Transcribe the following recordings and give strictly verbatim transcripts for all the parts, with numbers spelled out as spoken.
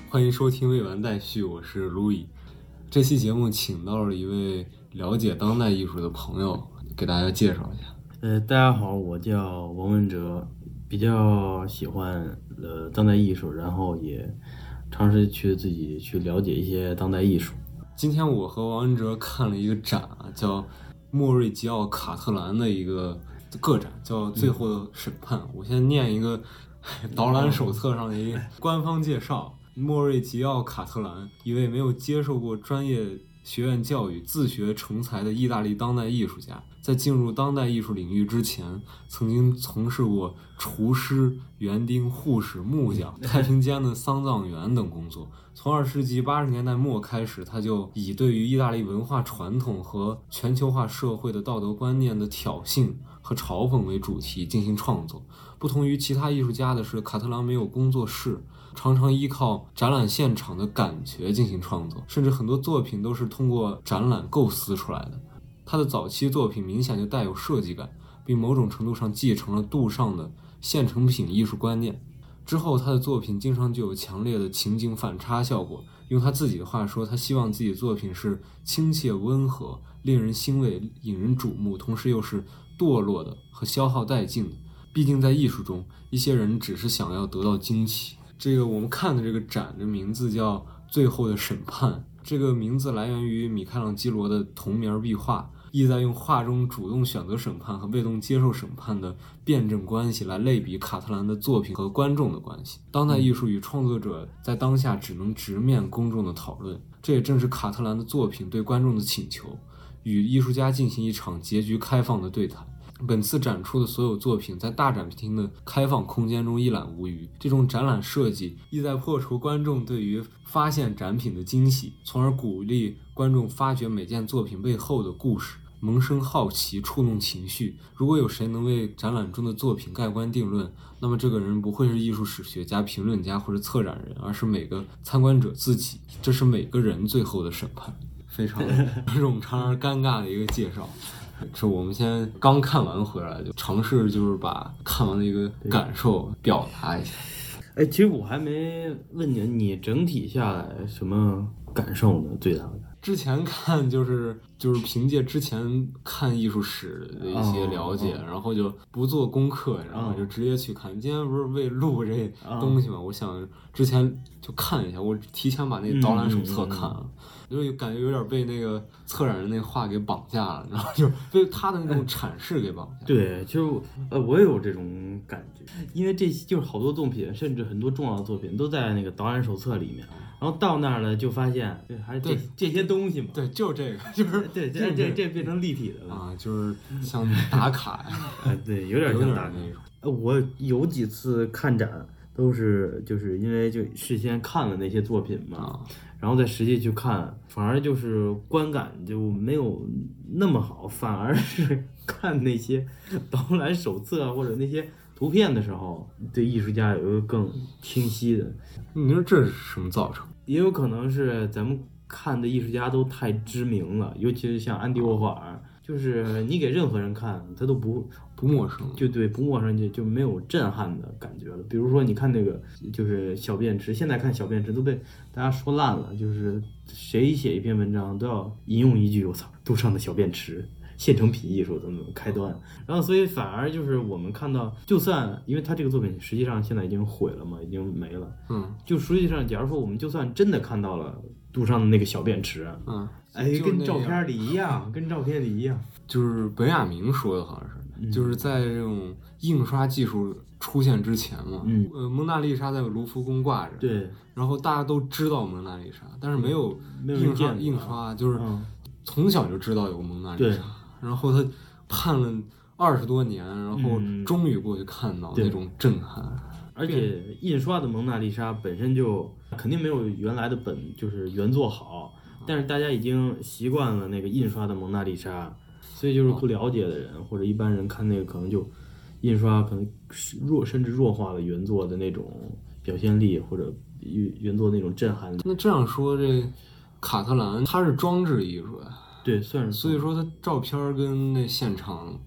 欢迎收听未完待续，我是路易。这期节目请到了一位了解当代艺术的朋友，给大家介绍一下。 呃，大家好，我叫王文哲，比较喜欢呃当代艺术，然后也尝试去自己去了解一些当代艺术。 今天我和王文哲看了一个展啊，叫莫瑞吉奥·卡特兰的一个个展，叫《最后的审判》。嗯、我先念一个导览手册上的一个官方介绍。莫瑞吉奥·卡特兰，一位没有接受过专业学院教育、自学成才的意大利当代艺术家，在进入当代艺术领域之前，曾经从事过厨师、园丁、护士、木匠、太平间的丧葬员等工作。从二十世纪八十年代末开始，他就以对于意大利文化传统和全球化社会的道德观念的挑衅和嘲讽为主题进行创作。不同于其他艺术家的是，卡特兰没有工作室，常常依靠展览现场的感觉进行创作，甚至很多作品都是通过展览构思出来的。他的早期作品明显就带有设计感，并某种程度上继承了杜尚的现成品艺术观念。之后他的作品经常具有强烈的情景反差效果，用他自己的话说，他希望自己的作品是亲切温和、令人欣慰、引人瞩目，同时又是堕落的和消耗殆尽的。毕竟在艺术中，一些人只是想要得到惊奇。这个我们看的这个展的名字叫《最后的审判》，这个名字来源于米开朗基罗的同名壁画，意在用画中主动选择审判和被动接受审判的辩证关系来类比卡特兰的作品和观众的关系。当代艺术与创作者在当下只能直面公众的讨论，这也正是卡特兰的作品对观众的请求，与艺术家进行一场结局开放的对谈。本次展出的所有作品在大展厅的开放空间中一览无余，这种展览设计意在破除观众对于发现展品的惊喜，从而鼓励观众发掘每件作品背后的故事，萌生好奇，触动情绪。如果有谁能为展览中的作品盖棺定论，那么这个人不会是艺术史学家、评论家或者策展人，而是每个参观者自己。这是每个人最后的审判。非常冗长而尴尬的一个介绍。是我们先刚看完回来，就尝试就是把看完的一个感受表达一下。 哎，其实我还没问你，你整体下来什么感受呢？最大的之前看就是就是凭借之前看艺术史的一些了解，哦哦、然后就不做功课，然后就直接去看。哦、今天不是为录这东西嘛，哦、我想之前就看一下，我提前把那导览手册看了。嗯嗯嗯就感觉有点被那个策展人那话给绑架了，然后就被他的那种阐释给绑架了。 对，就呃，我也有这种感觉，因为这就是好多作品，甚至很多重要的作品都在那个导览手册里面，然后到那儿了就发现，对，还是这这些东西嘛。 对，就这个，就是对，这这这变成立体的了啊，就是像打卡呀， 啊，对，有点像打卡那种。呃，我有几次看展都是就是因为就事先看了那些作品嘛。啊然后再实际去看，反而就是观感就没有那么好，反而是看那些导览手册或者那些图片的时候，对艺术家有一个更清晰的。 你说这是什么造成？ 也有可能是咱们看的艺术家都太知名了，尤其是像安迪沃霍尔，就是你给任何人看，他都不不陌生， 就对不陌生就就没有震撼的感觉了。比如说你看那个就是小便池，现在看小便池都被大家说烂了，就是谁写一篇文章都要引用一句我操杜尚的小便池现成品艺术怎么开端，然后所以反而就是我们看到，就算因为他这个作品实际上现在已经毁了嘛，已经没了， 嗯， 就实际上假如说我们就算真的看到了杜尚的那个小便池， 嗯， 哎，跟照片里一样，跟照片里一样， 就是本雅明说的好像是。 嗯、 就是在这种印刷技术出现之前嘛， 嗯， 呃，蒙娜丽莎在卢浮宫挂着， 对， 然后大家都知道蒙娜丽莎，但是没有印刷，印刷就是从小就知道有蒙娜丽莎，然后他盼了二十多年，然后终于过去看到那种震撼。 嗯、而且印刷的蒙娜丽莎本身就肯定没有原来的本就是原作好，但是大家已经习惯了那个印刷的蒙娜丽莎。所以就是不了解的人、哦、或者一般人看那个可能就印刷可能弱甚至弱化了原作的那种表现力或者原作那种震撼力。 那这样说，这卡特兰它是装置艺术呀， 对，算是。 所以说它照片跟那现场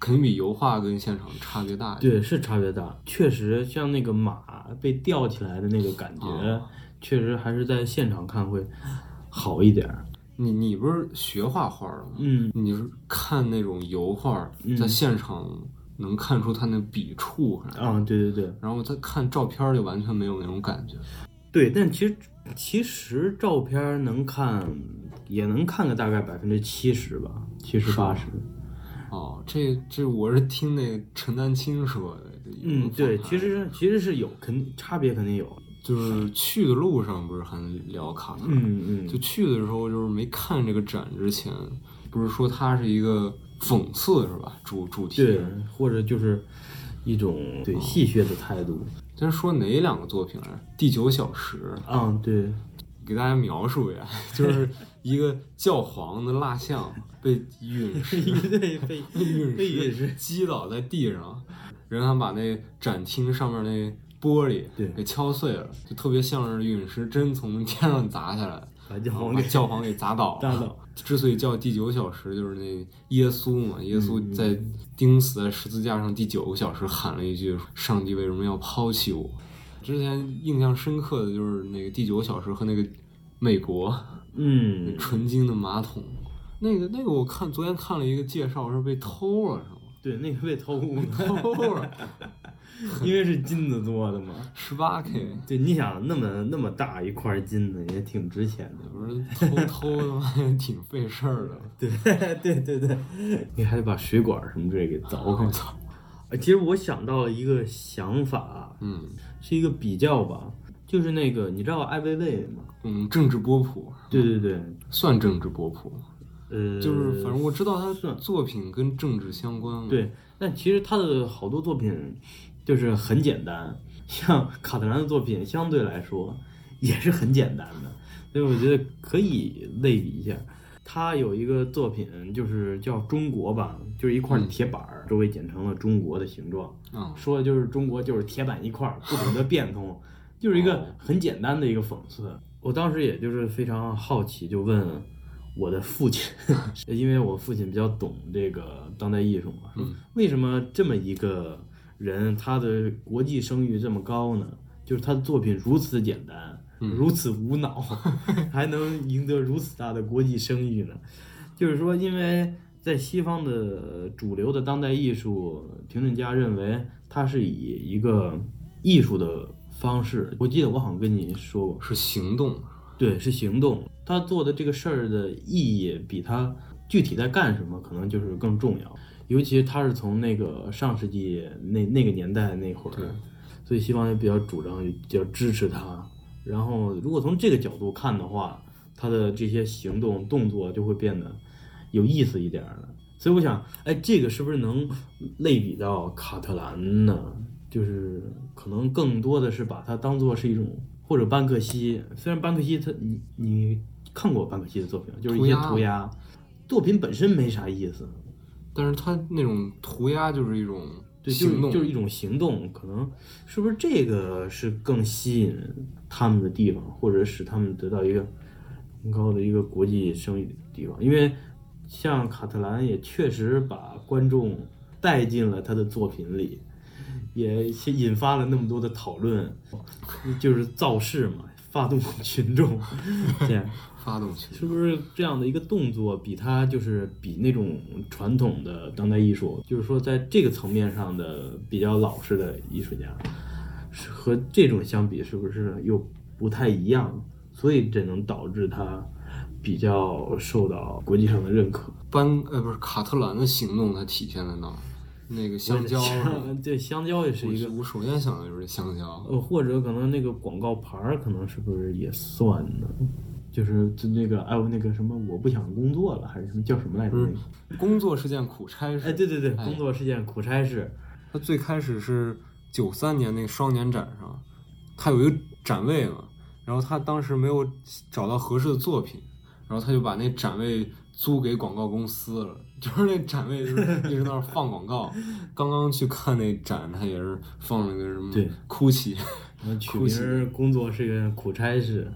肯定比油画跟现场差别大一点。 对，是差别大，确实像那个马被吊起来的那个感觉， 哦、 确实还是在现场看会好一点。 你你不是学画画的吗？ 嗯， 你是看那种油画，在现场能看出它那笔触啊、 嗯，对对对， 然后再看照片就完全没有那种感觉。 对，但其实其实照片能看也能看个大概百分之七十吧，七十八十。 哦，这这我是听那陈丹青说的。 嗯，对，其实其实是有肯差别肯定有。 就是去的路上不是还聊卡特兰， 嗯嗯， 就去的时候就是没看这个展之前，不是说它是一个讽刺是吧？主主题对，或者就是一种对戏谑的态度。 咱、哦、说哪两个作品啊？第九小时。 嗯，对， 给大家描述一下，就是一个教皇的蜡像被陨石对被陨石击倒在地上，然后他把那展厅上面那玻璃给敲碎了，就特别像是陨石真从天上砸下来， 把教皇给教皇给砸倒了。之所以叫第九小时，就是那耶稣嘛，耶稣在钉死在十字架上第九个小时喊了一句：“上帝为什么要抛弃我？”之前印象深刻的就是那个第九小时和那个美国， 嗯， 纯金的马桶，那个那个我看昨天看了一个介绍是被偷了是吗？ 对，那个被偷偷了。 因为是金子做的嘛， 十八 K。 对，你想那么那么大一块金子也挺值钱的， 不是偷偷的嘛，也挺费事儿的。 对对对对，你还得把水管什么之类给凿开。操！其实我想到了一个想法， 嗯， 是一个比较吧，就是那个你知道艾薇薇吗？ 嗯，政治波普。 对对对， 算政治波普。 呃， 就是反正我知道他作品跟政治相关。 对，但其实他的好多作品就是很简单，像卡特兰的作品相对来说也是很简单的，所以我觉得可以类比一下。他有一个作品就是叫中国吧，就是一块铁板、嗯、周围剪成了中国的形状， 嗯、 说的就是中国就是铁板一块，不懂得变通，就是一个很简单的一个讽刺。我当时也就是非常好奇，就问我的父亲，因为我父亲比较懂这个当代艺术嘛，说为什么这么一个人他的国际声誉这么高呢？就是他的作品如此简单，嗯、如此无脑，还能赢得如此大的国际声誉呢？就是说，因为在西方的主流的当代艺术评论家认为，它是以一个艺术的方式，我记得我好像跟你说过， 是行动， 对，是行动。他做的这个事儿的意义，比他具体在干什么，可能就是更重要。尤其他是从那个上世纪那那个年代那会儿，所以西方也比较主张，也比较支持他。然后，如果从这个角度看的话，他的这些行动动作就会变得有意思一点了。所以我想，哎，这个是不是能类比到卡特兰呢？就是可能更多的是把它当做是一种，或者班克西。虽然班克西他你你看过班克西的作品，就是一些涂鸦，作品本身没啥意思， 但是他那种涂鸦就是一种行动，对，就是就是一种行动，可能是不是这个是更吸引他们的地方，或者使他们得到一个更高的一个国际声誉的地方？因为像卡特兰也确实把观众带进了他的作品里，也引发了那么多的讨论，就是造势嘛，发动群众，这样发动群众， 是不是这样的一个动作比他就是比那种传统的当代艺术，就是说在这个层面上的比较老实的艺术家，是和这种相比，是不是又不太一样？所以这能导致他比较受到国际上的认可。 班呃不是卡特兰的行动，它体现在哪？那个香蕉， 对，香蕉也是一个。 我首先想的就是香蕉， 呃，或者可能那个广告牌儿，可能是不是也算呢？就是就那个哎，那个什么，我不想工作了，还是什么叫什么来着？那个工作是件苦差事。 哎，对对对，工作是件苦差事。 他最开始是九三年那个双年展上，他有一个展位嘛，然后他当时没有找到合适的作品，然后他就把那展位租给广告公司了，就是那展位就是一直在那儿放广告。刚刚去看那展，他也是放了个什么哭泣， 取名工作是个苦差事。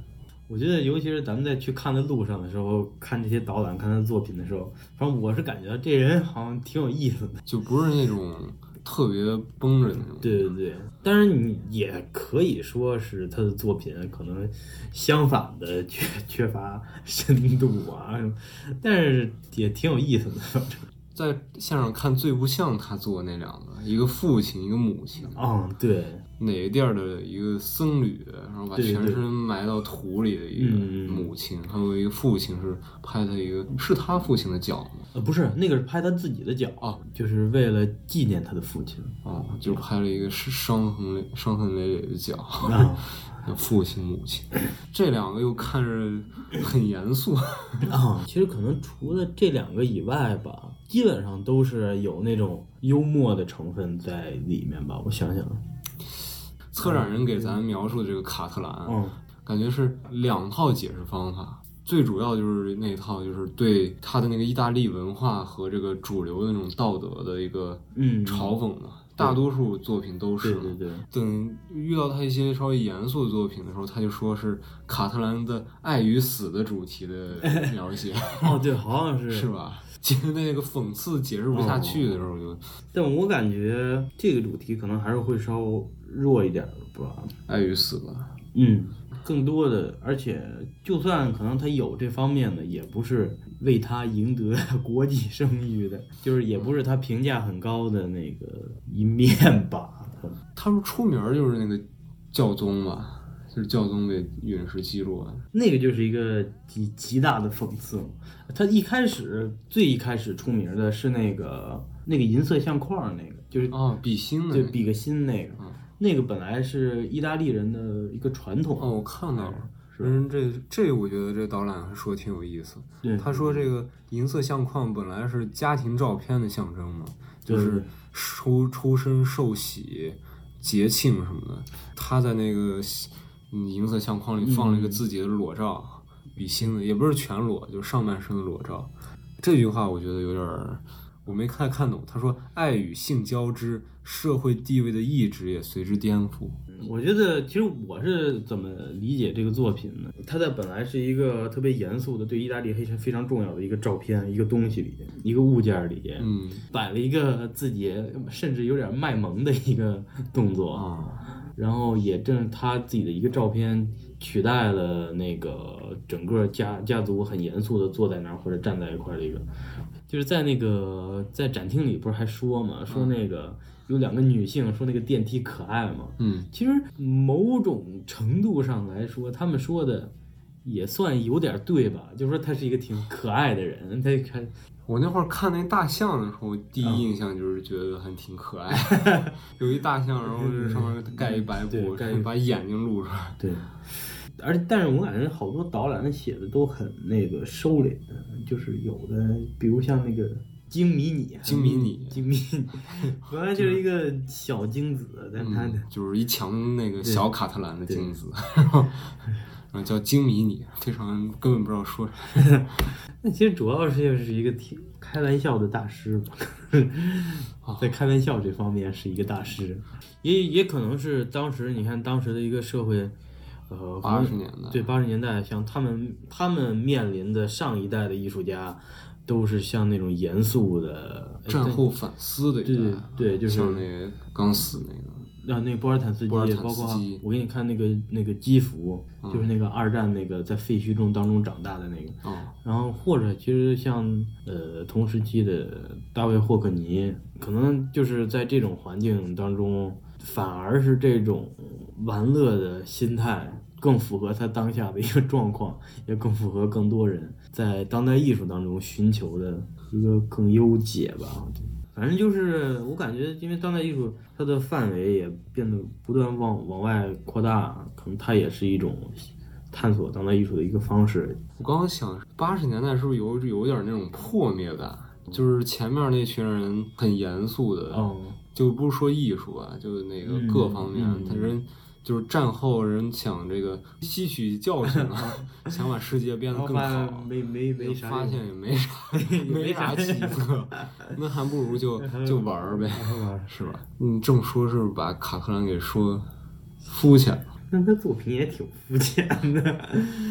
我觉得，尤其是咱们在去看的路上的时候，看这些导览、看他的作品的时候，反正我是感觉这人好像挺有意思的， 就不是那种特别绷着的那种。 对对对，当然你也可以说是他的作品可能相反的缺缺乏深度啊，但是也挺有意思的，反正。 在线上看最不像他做那两个，一个父亲，一个母亲。 嗯，对。 哪个地儿的一个僧侣，然后把全身埋到土里的一个母亲，还有一个父亲是拍他一个，是他父亲的脚吗？ 呃，不是，那个是拍他自己的脚啊，就是为了纪念他的父亲。 哦，就拍了一个伤痕伤痕累累的脚。啊父亲母亲，这两个又看着很严肃啊。其实可能除了这两个以外吧，基本上都是有那种幽默的成分在里面吧。我想想， 策展人给咱描述的这个卡特兰， 嗯， 感觉是两套解释方法。最主要就是那套，就是对他的那个意大利文化和这个主流的那种道德的一个嘲讽嘛。嗯大多数作品都是， 对对对。 等遇到他一些稍微严肃的作品的时候，他就说是卡特兰的爱与死的主题的描写。 哦，对，好像是， 是吧？其实那个讽刺解释不下去的时候就， 哦、但我感觉这个主题可能还是会稍弱一点吧。 爱与死吧， 嗯，更多的，而且就算可能他有这方面的，也不是为他赢得国际声誉的，就是也不是他评价很高的那个一面吧。 他说出名就是那个教宗吧，就是教宗被陨石击落， 那个就是一个极极大的讽刺。他一开始最一开始出名的是那个那个银色相框，那个就是哦比心的， 对，比个心那个，嗯、那个本来是意大利人的一个传统。 哦，我看到了。嗯，这这我觉得这导览还说挺有意思。他说这个银色相框本来是家庭照片的象征嘛，就是出出生受洗、节庆什么的。他在那个银色相框里放了一个自己的裸照，嗯、比心的，也不是全裸，就是上半身的裸照。这句话我觉得有点，我没太看懂。他说：“爱与性交织，社会地位的意志也随之颠覆。” 我觉得其实我是怎么理解这个作品呢？它在本来是一个特别严肃的对意大利非常非常重要的一个照片，一个东西里，一个物件里， 嗯， 摆了一个自己甚至有点卖萌的一个动作啊， 然后也正是他自己的一个照片取代了那个整个家家族很严肃的坐在那儿或者站在一块儿的一个，就是在那个在展厅里不是还说嘛，说那个。嗯有两个女性说那个电梯可爱嘛， 嗯， 其实某种程度上来说，他们说的也算有点对吧？就是说他是一个挺可爱的人。他看我那会儿看那大象的时候，第一印象就是觉得还挺可爱，嗯、有一大象，然后这上面盖一白布， 盖把眼睛露出来。 对，而但是我感觉好多导览写的都很那个收敛的，就是有的，比如像那个。精迷你， 精迷你， 精迷你，本来就是一个小精子，但他、 嗯、就是一强那个小卡特兰的精子，然后然后叫精迷你，非常根本不知道说啥。 那其实主要是就是一个挺开玩笑的大师吧，在开玩笑这方面是一个大师，也也可能是当时你看当时的一个社会。呃， 八十年代， 对八十年代，像他们他们面临的上一代的艺术家。都是像那种严肃的战后反思的一代， 对对，就是像那个刚死那个， 啊，那个波尔坦斯基， 波尔坦包括斯基我给你看那个那个基辅， 嗯、 就是那个二战那个在废墟中当中长大的那个， 哦、 然后或者其实像呃同时期的大卫霍克尼，可能就是在这种环境当中，反而是这种玩乐的心态。更符合他当下的一个状况，也更符合更多人在当代艺术当中寻求的一个更优解吧。反正就是我感觉，因为当代艺术它的范围也变得不断往往外扩大，可能它也是一种探索当代艺术的一个方式。 我刚刚想，八十年代是不是有有点那种破灭感？就是前面那群人很严肃的， 哦、 就不是说艺术啊，就那个各方面， 嗯嗯、 他人。就是战后人想这个吸取教训啊，想把世界变得更好， 没没没啥， 发现也没啥，没啥起色，那还不如就就玩呗，是吧？嗯，这么说是把卡特兰给说肤浅了。 那他作品也挺肤浅的，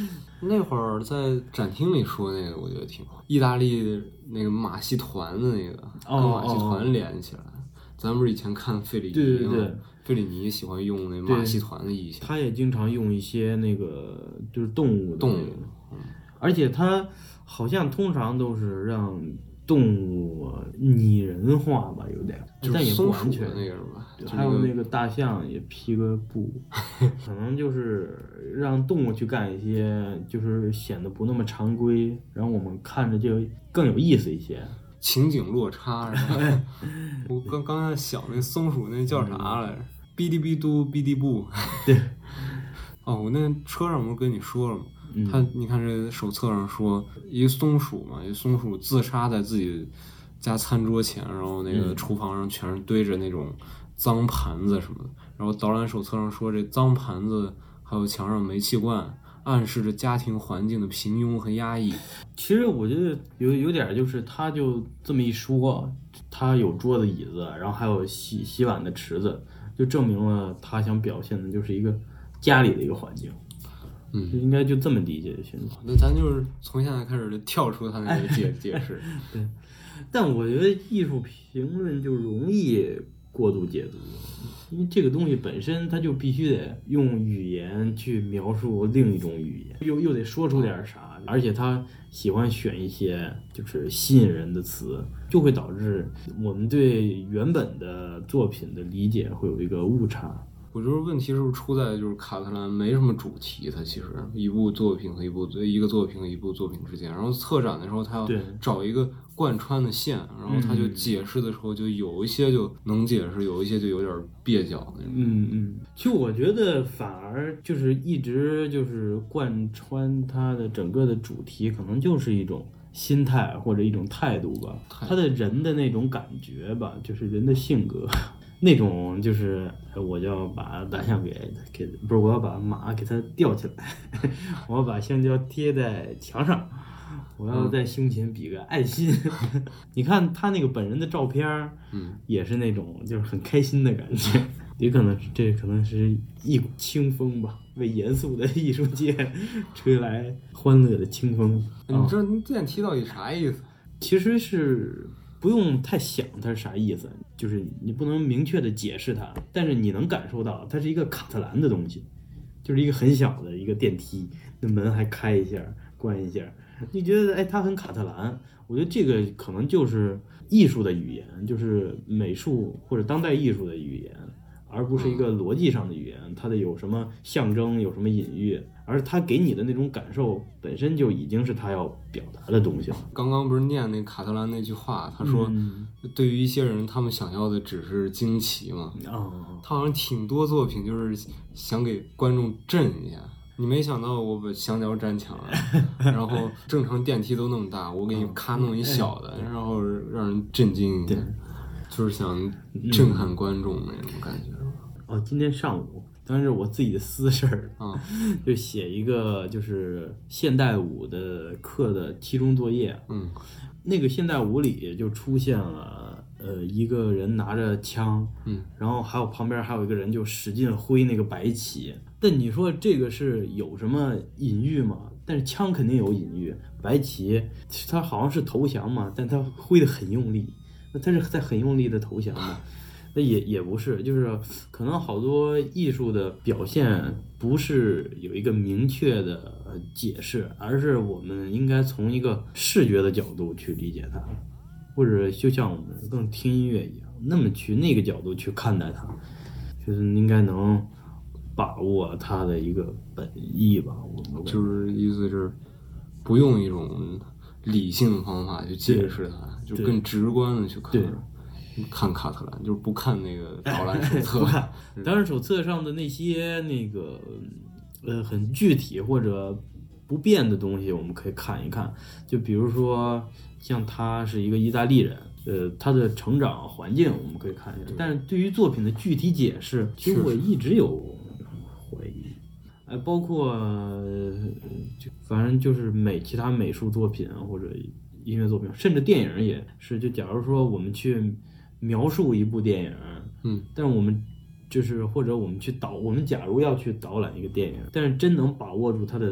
那会儿在展厅里说那个，我觉得挺好。意大利那个马戏团的那个， 哦、 跟马戏团连起来。哦、咱们不是以前看费里尼对对对， 费里尼喜欢用那马戏团的意象， 他也经常用一些那个就是动物的动物， 嗯、而且他好像通常都是让动物拟人化吧，有点，但也不完全那个是吧？ 还有那个大象也披个布，可能就是让动物去干一些，就是显得不那么常规，然后我们看着就更有意思一些。 情景落差是吧？我刚刚才想那松鼠那叫啥来着？哔哩哔嘟哔哩布。 对。 哦，我那车上不是跟你说了吗？ 嗯、 他你看这手册上说，一个松鼠嘛，一个松鼠自杀在自己家餐桌前，然后那个厨房上全是堆着那种脏盘子什么的。然后导览手册上说，这脏盘子还有墙上煤气罐，暗示着家庭环境的平庸和压抑。 其实我觉得有有点就是，他就这么一说，他有桌子椅子，然后还有洗洗碗的池子，就证明了他想表现的就是一个家里的一个环境。 嗯， 应该就这么理解就行了。 那咱就是从现在开始就跳出他那个解解释。 对，但我觉得艺术评论就容易过度解读，因为这个东西本身它就必须得用语言去描述另一种语言，又又得说出点啥，而且他喜欢选一些就是吸引人的词，就会导致我们对原本的作品的理解会有一个误差。 我觉得问题是不是出在就是卡特兰没什么主题，它其实一部作品和一部一个作品和一部作品之间，然后策展的时候他要找一个贯穿的线，然后他就解释的时候就有一些就能解释，有一些就有点蹩脚那种。 嗯嗯，其实我觉得反而就是一直就是贯穿它的整个的主题，可能就是一种心态或者一种态度吧，他的人的那种感觉吧，就是人的性格。那种就是我就要把大象给给不是我要把马给它吊起来，我要把香蕉贴在墙上，我要在胸前比个爱心。嗯、你看他那个本人的照片，嗯，也是那种就是很开心的感觉。也可能这可能是一股清风吧，为严肃的艺术界吹来欢乐的清风。 你这你电梯到底啥意思？ 其实是。不用太想它是啥意思，就是你不能明确的解释它，但是你能感受到它是一个卡特兰的东西，就是一个很小的一个电梯，那门还开一下关一下，你觉得哎它很卡特兰，我觉得这个可能就是艺术的语言，就是美术或者当代艺术的语言，而不是一个逻辑上的语言，它的有什么象征有什么隐喻，而它给你的那种感受本身就已经是他要表达的东西了。 刚刚不是念那卡特兰那句话，他说、嗯、对于一些人他们想要的只是惊奇嘛、哦、他好像挺多作品就是想给观众震一下，你没想到我把香蕉粘墙了然后正常电梯都那么大，我给你咔弄一小的、嗯、然后让人震惊一下，就是想震撼观众那种感觉、嗯、 哦，今天上午当然是我自己的私事儿啊， 就写一个就是现代舞的课的期中作业。 嗯， 那个现代舞里就出现了呃一个人拿着枪， 嗯， 然后还有旁边还有一个人就使劲挥那个白旗。但你说这个是有什么隐喻吗？但是枪肯定有隐喻，白旗它好像是投降嘛，但它挥得很用力，那它是在很用力的投降嘛。那也也不是，就是可能好多艺术的表现不是有一个明确的解释，而是我们应该从一个视觉的角度去理解它，或者就像我们更听音乐一样，那么去那个角度去看待它，就是应该能把握它的一个本意吧。我们就是意思是不用一种理性的方法去解释它，就更直观的去看。看卡特兰就是不看那个导览手册， 不看导览手册上的那些那个呃很具体或者不变的东西，我们可以看一看。就比如说像他是一个意大利人，呃，他的成长环境我们可以看一下。但是对于作品的具体解释，其实我一直有怀疑。哎，包括、呃、就反正就是美其他美术作品或者音乐作品，甚至电影也是。就假如说我们去描述一部电影， 嗯， 但是我们就是或者我们去导，我们假如要去导览一个电影，但是真能把握住它的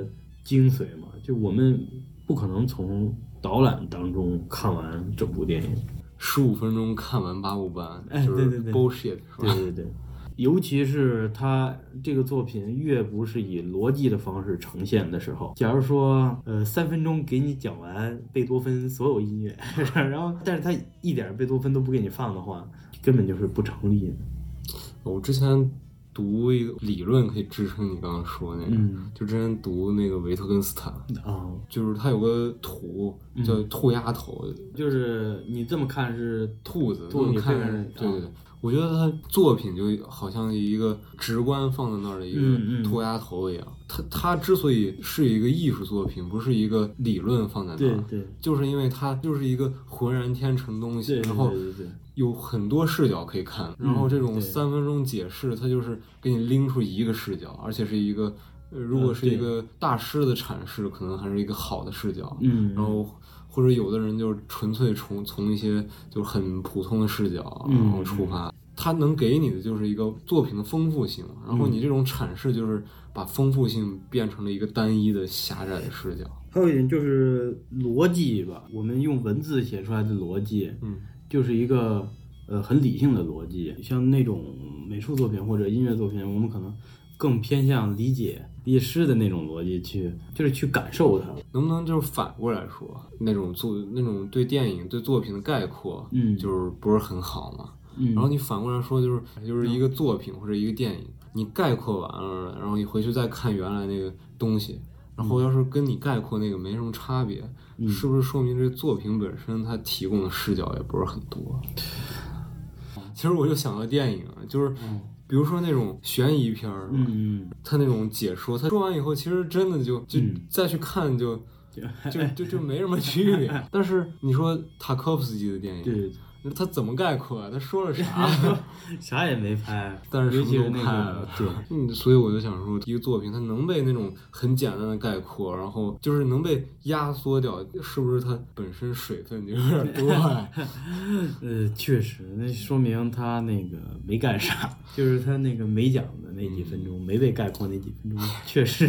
精髓嘛，就我们不可能从导览当中看完整部电影， 十五分钟看完八部半， 哎， 就是对对对 bullshit 是吧？ 对对对，尤其是他这个作品越不是以逻辑的方式呈现的时候，假如说呃三分钟给你讲完贝多芬所有音乐，然后但是他一点贝多芬都不给你放的话，根本就是不成立的。 我之前读一个理论可以支撑你刚刚说那个， 嗯、 就之前读那个维特根斯坦， 哦， 就是他有个图叫兔丫头， 嗯、就是你这么看是兔子， 兔子看看是，对对对。我觉得他作品就好像一个直观放在那儿的一个兔丫头一样。嗯嗯、他他之所以是一个艺术作品，不是一个理论放在那儿， 对对， 就是因为它就是一个浑然天成东西， 对对对对对， 然后有很多视角可以看，然后这种三分钟解释，它就是给你拎出一个视角，而且是一个，呃，如果是一个大师的阐释，可能还是一个好的视角， 嗯， 然后。或者有的人就是纯粹从从一些就是很普通的视角然后出发，嗯、他能给你的就是一个作品的丰富性，然后你这种阐释就是把丰富性变成了一个单一的狭窄的视角。 还有一点就是逻辑吧，我们用文字写出来的逻辑，嗯，就是一个呃很理性的逻辑。像那种美术作品或者音乐作品，我们可能更偏向理解理解诗的那种逻辑去，就是去感受它。 能不能就是反过来说，那种作那种对电影对作品的概括，嗯，就是不是很好嘛？嗯，然后你反过来说，就是就是一个作品或者一个电影，你概括完了，然后你回去再看原来那个东西，然后要是跟你概括那个没什么差别，嗯、是不是说明这作品本身它提供的视角也不是很多？其实我就想到电影，就是。嗯比如说那种悬疑片儿，嗯，他那种解说，他说完以后，其实真的就就、嗯、再去看就就就就没什么区别。但是你说塔科夫斯基的电影，对，他怎么概括啊？他说了啥？ 啥也没拍， 但是什么都拍了。对， 嗯，所以我就想说，一个作品它能被那种很简单的概括，然后就是能被压缩掉，是不是它本身水分就有点多啊？ 呃，确实，那说明他那个没干啥，就是他那个没讲的那几分钟，嗯、没被概括那几分钟，确实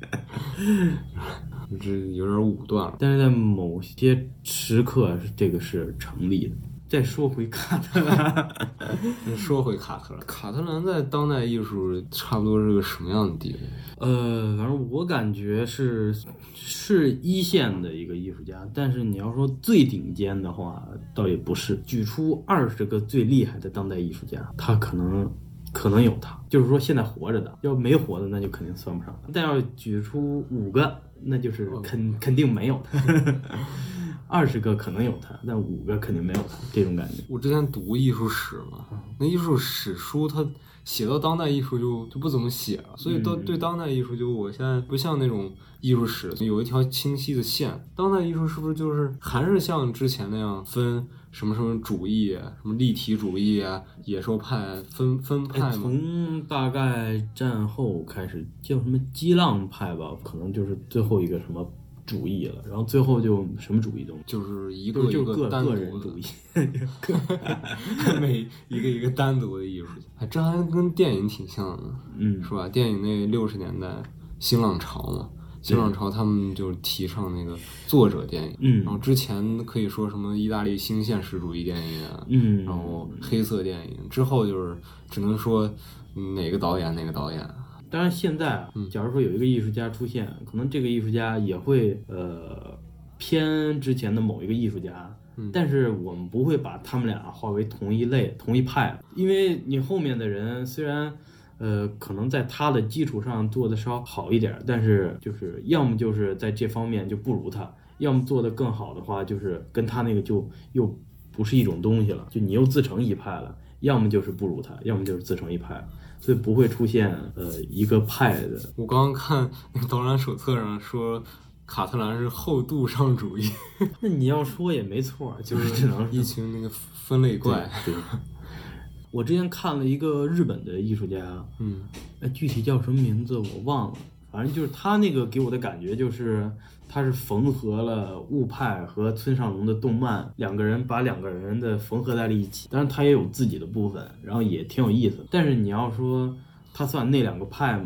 这有点武断了。 但是在某些时刻，这个是成立的。再说回卡特兰， 说回卡特兰，卡特兰在当代艺术差不多是个什么样的地位？ 呃，反正我感觉是是一线的一个艺术家，但是你要说最顶尖的话，倒也不是。举出二十个最厉害的当代艺术家，他可能可能有他，就是说现在活着的，要没活的那就肯定算不上他。但要举出五个，那就是肯、哦、肯定没有他。二十个可能有他，但五个肯定没有他，这种感觉。 我之前读艺术史嘛，那艺术史书它写到当代艺术就就不怎么写了，所以到对当代艺术就我现在不像那种艺术史有一条清晰的线。当代艺术是不是就是还是像之前那样分什么什么主义，什么立体主义啊、野兽派分分派吗？ 从大概战后开始叫什么激浪派吧，可能就是最后一个什么。主义了，然后最后就什么主义都就是一个一个单独的主义， 每一个一个单独的艺术家，哎，这还跟电影挺像的，嗯，是吧？电影那六十年代新浪潮嘛，新浪潮他们就提倡那个作者电影，嗯，然后之前可以说什么意大利新现实主义电影啊，嗯，然后黑色电影，之后就是只能说哪个导演哪个导演。 当然，现在啊，假如说有一个艺术家出现，嗯、可能这个艺术家也会呃偏之前的某一个艺术家，嗯、但是我们不会把他们俩划为同一类、同一派，因为你后面的人虽然呃可能在他的基础上做的稍好一点，但是就是要么就是在这方面就不如他，要么做得更好的话，就是跟他那个就又不是一种东西了，就你又自成一派了，要么就是不如他，要么就是自成一派了。所以不会出现呃一个派的。 我刚刚看那个导览手册上说，卡特兰是后杜尚主义。 那你要说也没错，就是只能一群那个分类怪。 对。对我之前看了一个日本的艺术家，嗯，具体叫什么名字我忘了，反正就是他那个给我的感觉就是。他是缝合了雾派和村上隆的动漫，两个人把两个人的缝合在了一起，当然他也有自己的部分，然后也挺有意思。但是你要说他算那两个派嘛，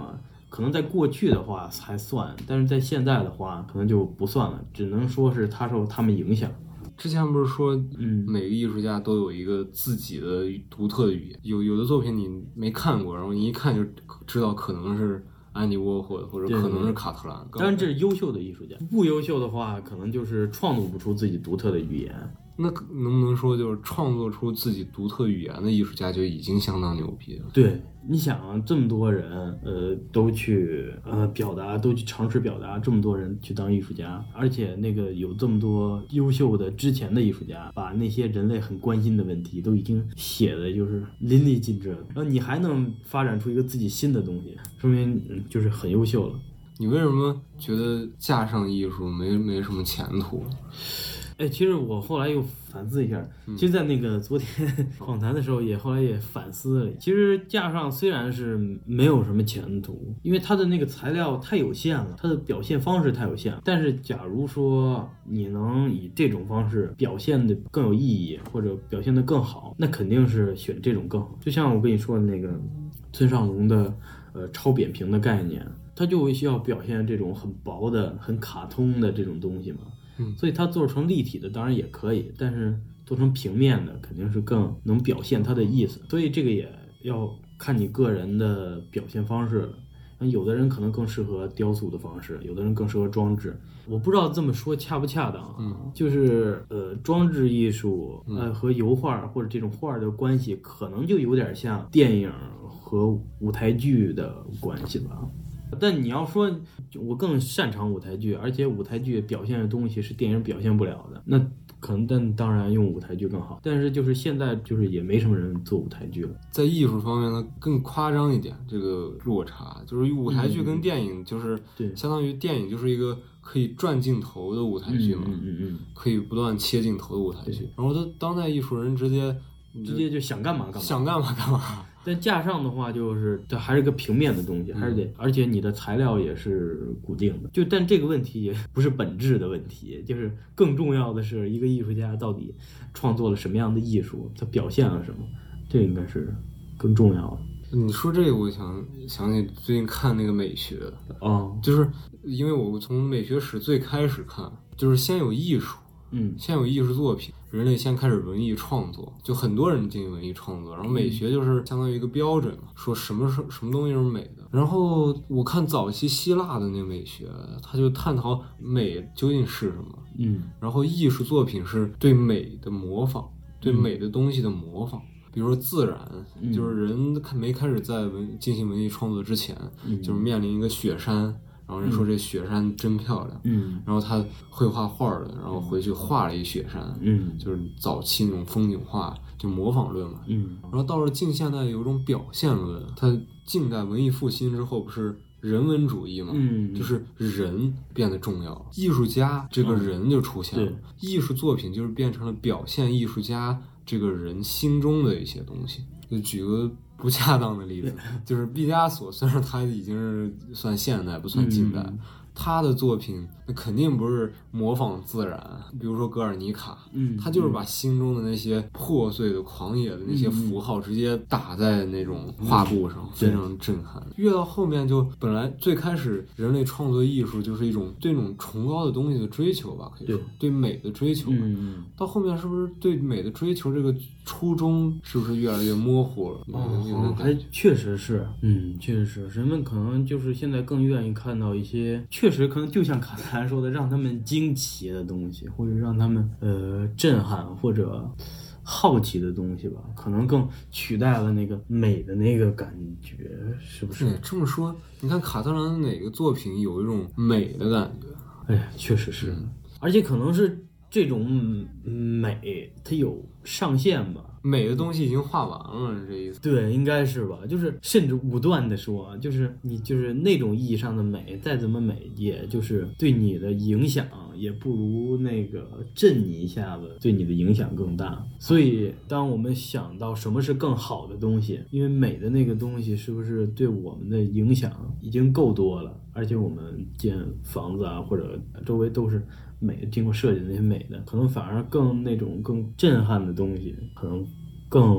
可能在过去的话才算，但是在现在的话可能就不算了，只能说是他受他们影响。 之前不是说， 嗯， 每个艺术家都有一个自己的独特的语言，有有的作品你没看过，然后你一看就知道可能是安迪沃霍或者可能是卡特兰。 当然这是优秀的艺术家，不优秀的话，可能就是创作不出自己独特的语言。 那能不能说，就是创作出自己独特语言的艺术家就已经相当牛逼了？ 对，你想啊，这么多人，呃，都去呃表达，都去尝试表达，这么多人去当艺术家，而且那个有这么多优秀的之前的艺术家，把那些人类很关心的问题都已经写的就是淋漓尽致了，然后你还能发展出一个自己新的东西，说明嗯就是很优秀了。 你为什么觉得架上艺术没没什么前途？ 哎，其实我后来又反思一下，其实，在那个昨天访谈的时候，也后来也反思了。其实架上虽然是没有什么前途，因为它的那个材料太有限了，它的表现方式太有限了。但是，假如说你能以这种方式表现的更有意义，或者表现的更好，那肯定是选这种更好。就像我跟你说的那个村上隆的呃超扁平的概念，它就需要表现这种很薄的、很卡通的这种东西嘛。 嗯， 所以它做成立体的当然也可以，但是做成平面的肯定是更能表现它的意思。所以这个也要看你个人的表现方式了。有的人可能更适合雕塑的方式，有的人更适合装置。我不知道这么说恰不恰当啊？ 嗯， 就是呃，装置艺术呃和油画或者这种画的关系，可能就有点像电影和舞台剧的关系吧。但你要说，我更擅长舞台剧，而且舞台剧表现的东西是电影表现不了的，那可能但当然用舞台剧更好。但是就是现在就是也没什么人做舞台剧了。 在艺术方面呢，更夸张一点，这个落差就是舞台剧跟电影就是对， 相当于电影就是一个可以转镜头的舞台剧嘛， 嗯嗯嗯， 可以不断切镜头的舞台剧。然后他当代艺术人直接直接就想干嘛干嘛， 想干嘛干嘛。 但架上的话，就是这还是个平面的东西，还是得，嗯、而且你的材料也是固定的。就但这个问题也不是本质的问题，就是更重要的是一个艺术家到底创作了什么样的艺术，他表现了什么，这应该是更重要的。 你说这个，我想想起最近看那个美学哦， 就是因为我从美学史最开始看，就是先有艺术。 嗯， 先有艺术作品，人类先开始文艺创作，就很多人进行文艺创作，然后美学就是相当于一个标准嘛，说什么是什么东西是美的。然后我看早期希腊的那个美学，他就探讨美究竟是什么， 嗯， 然后艺术作品是对美的模仿，对美的东西的模仿。比如说自然， 嗯、 就是人没开始在文进行文艺创作之前， 嗯、 就是面临一个雪山。然后人说这雪山真漂亮， 嗯， 然后他会画画的，然后回去画了一雪山， 嗯， 就是早期那种风景画，就模仿论嘛， 嗯， 然后到了近现代有一种表现论，他近代文艺复兴之后不是人文主义嘛， 嗯， 就是人变得重要，艺术家这个人就出现了， 嗯、 艺术作品就是变成了表现艺术家这个人心中的一些东西。就举个不恰当的例子，就是毕加索，虽然他已经是算现代不算近代， 嗯、 他的作品那肯定不是模仿自然，比如说格尔尼卡， 嗯， 他就是把心中的那些破碎的狂野的那些符号直接打在那种画布上， 嗯、 非常震撼。越到后面就本来最开始人类创作艺术就是一种对那种崇高的东西的追求吧，可以说 对, 对美的追求吧、 嗯、 到后面是不是对美的追求这个初衷是不是越来越模糊了？ 哦，还确实是，嗯，确实是，人们可能就是现在更愿意看到一些确实可能就像卡特兰说的，让他们惊奇的东西，或者让他们呃震撼或者好奇的东西吧，可能更取代了那个美的那个感觉，是不是？ 对，这么说，你看卡特兰的哪个作品有一种美的感觉？ 哎呀，确实是，嗯、而且可能是这种美，它有上限吧。 美的东西已经画完了，是这意思？ 对，应该是吧。就是甚至武断的说，就是你就是那种意义上的美，再怎么美，也就是对你的影响也不如那个震你一下子对你的影响更大。所以，当我们想到什么是更好的东西，因为美的那个东西是不是对我们的影响已经够多了，而且我们建房子啊或者周围都是美的，经过设计的那些美的，可能反而更那种更震撼的东西，可能更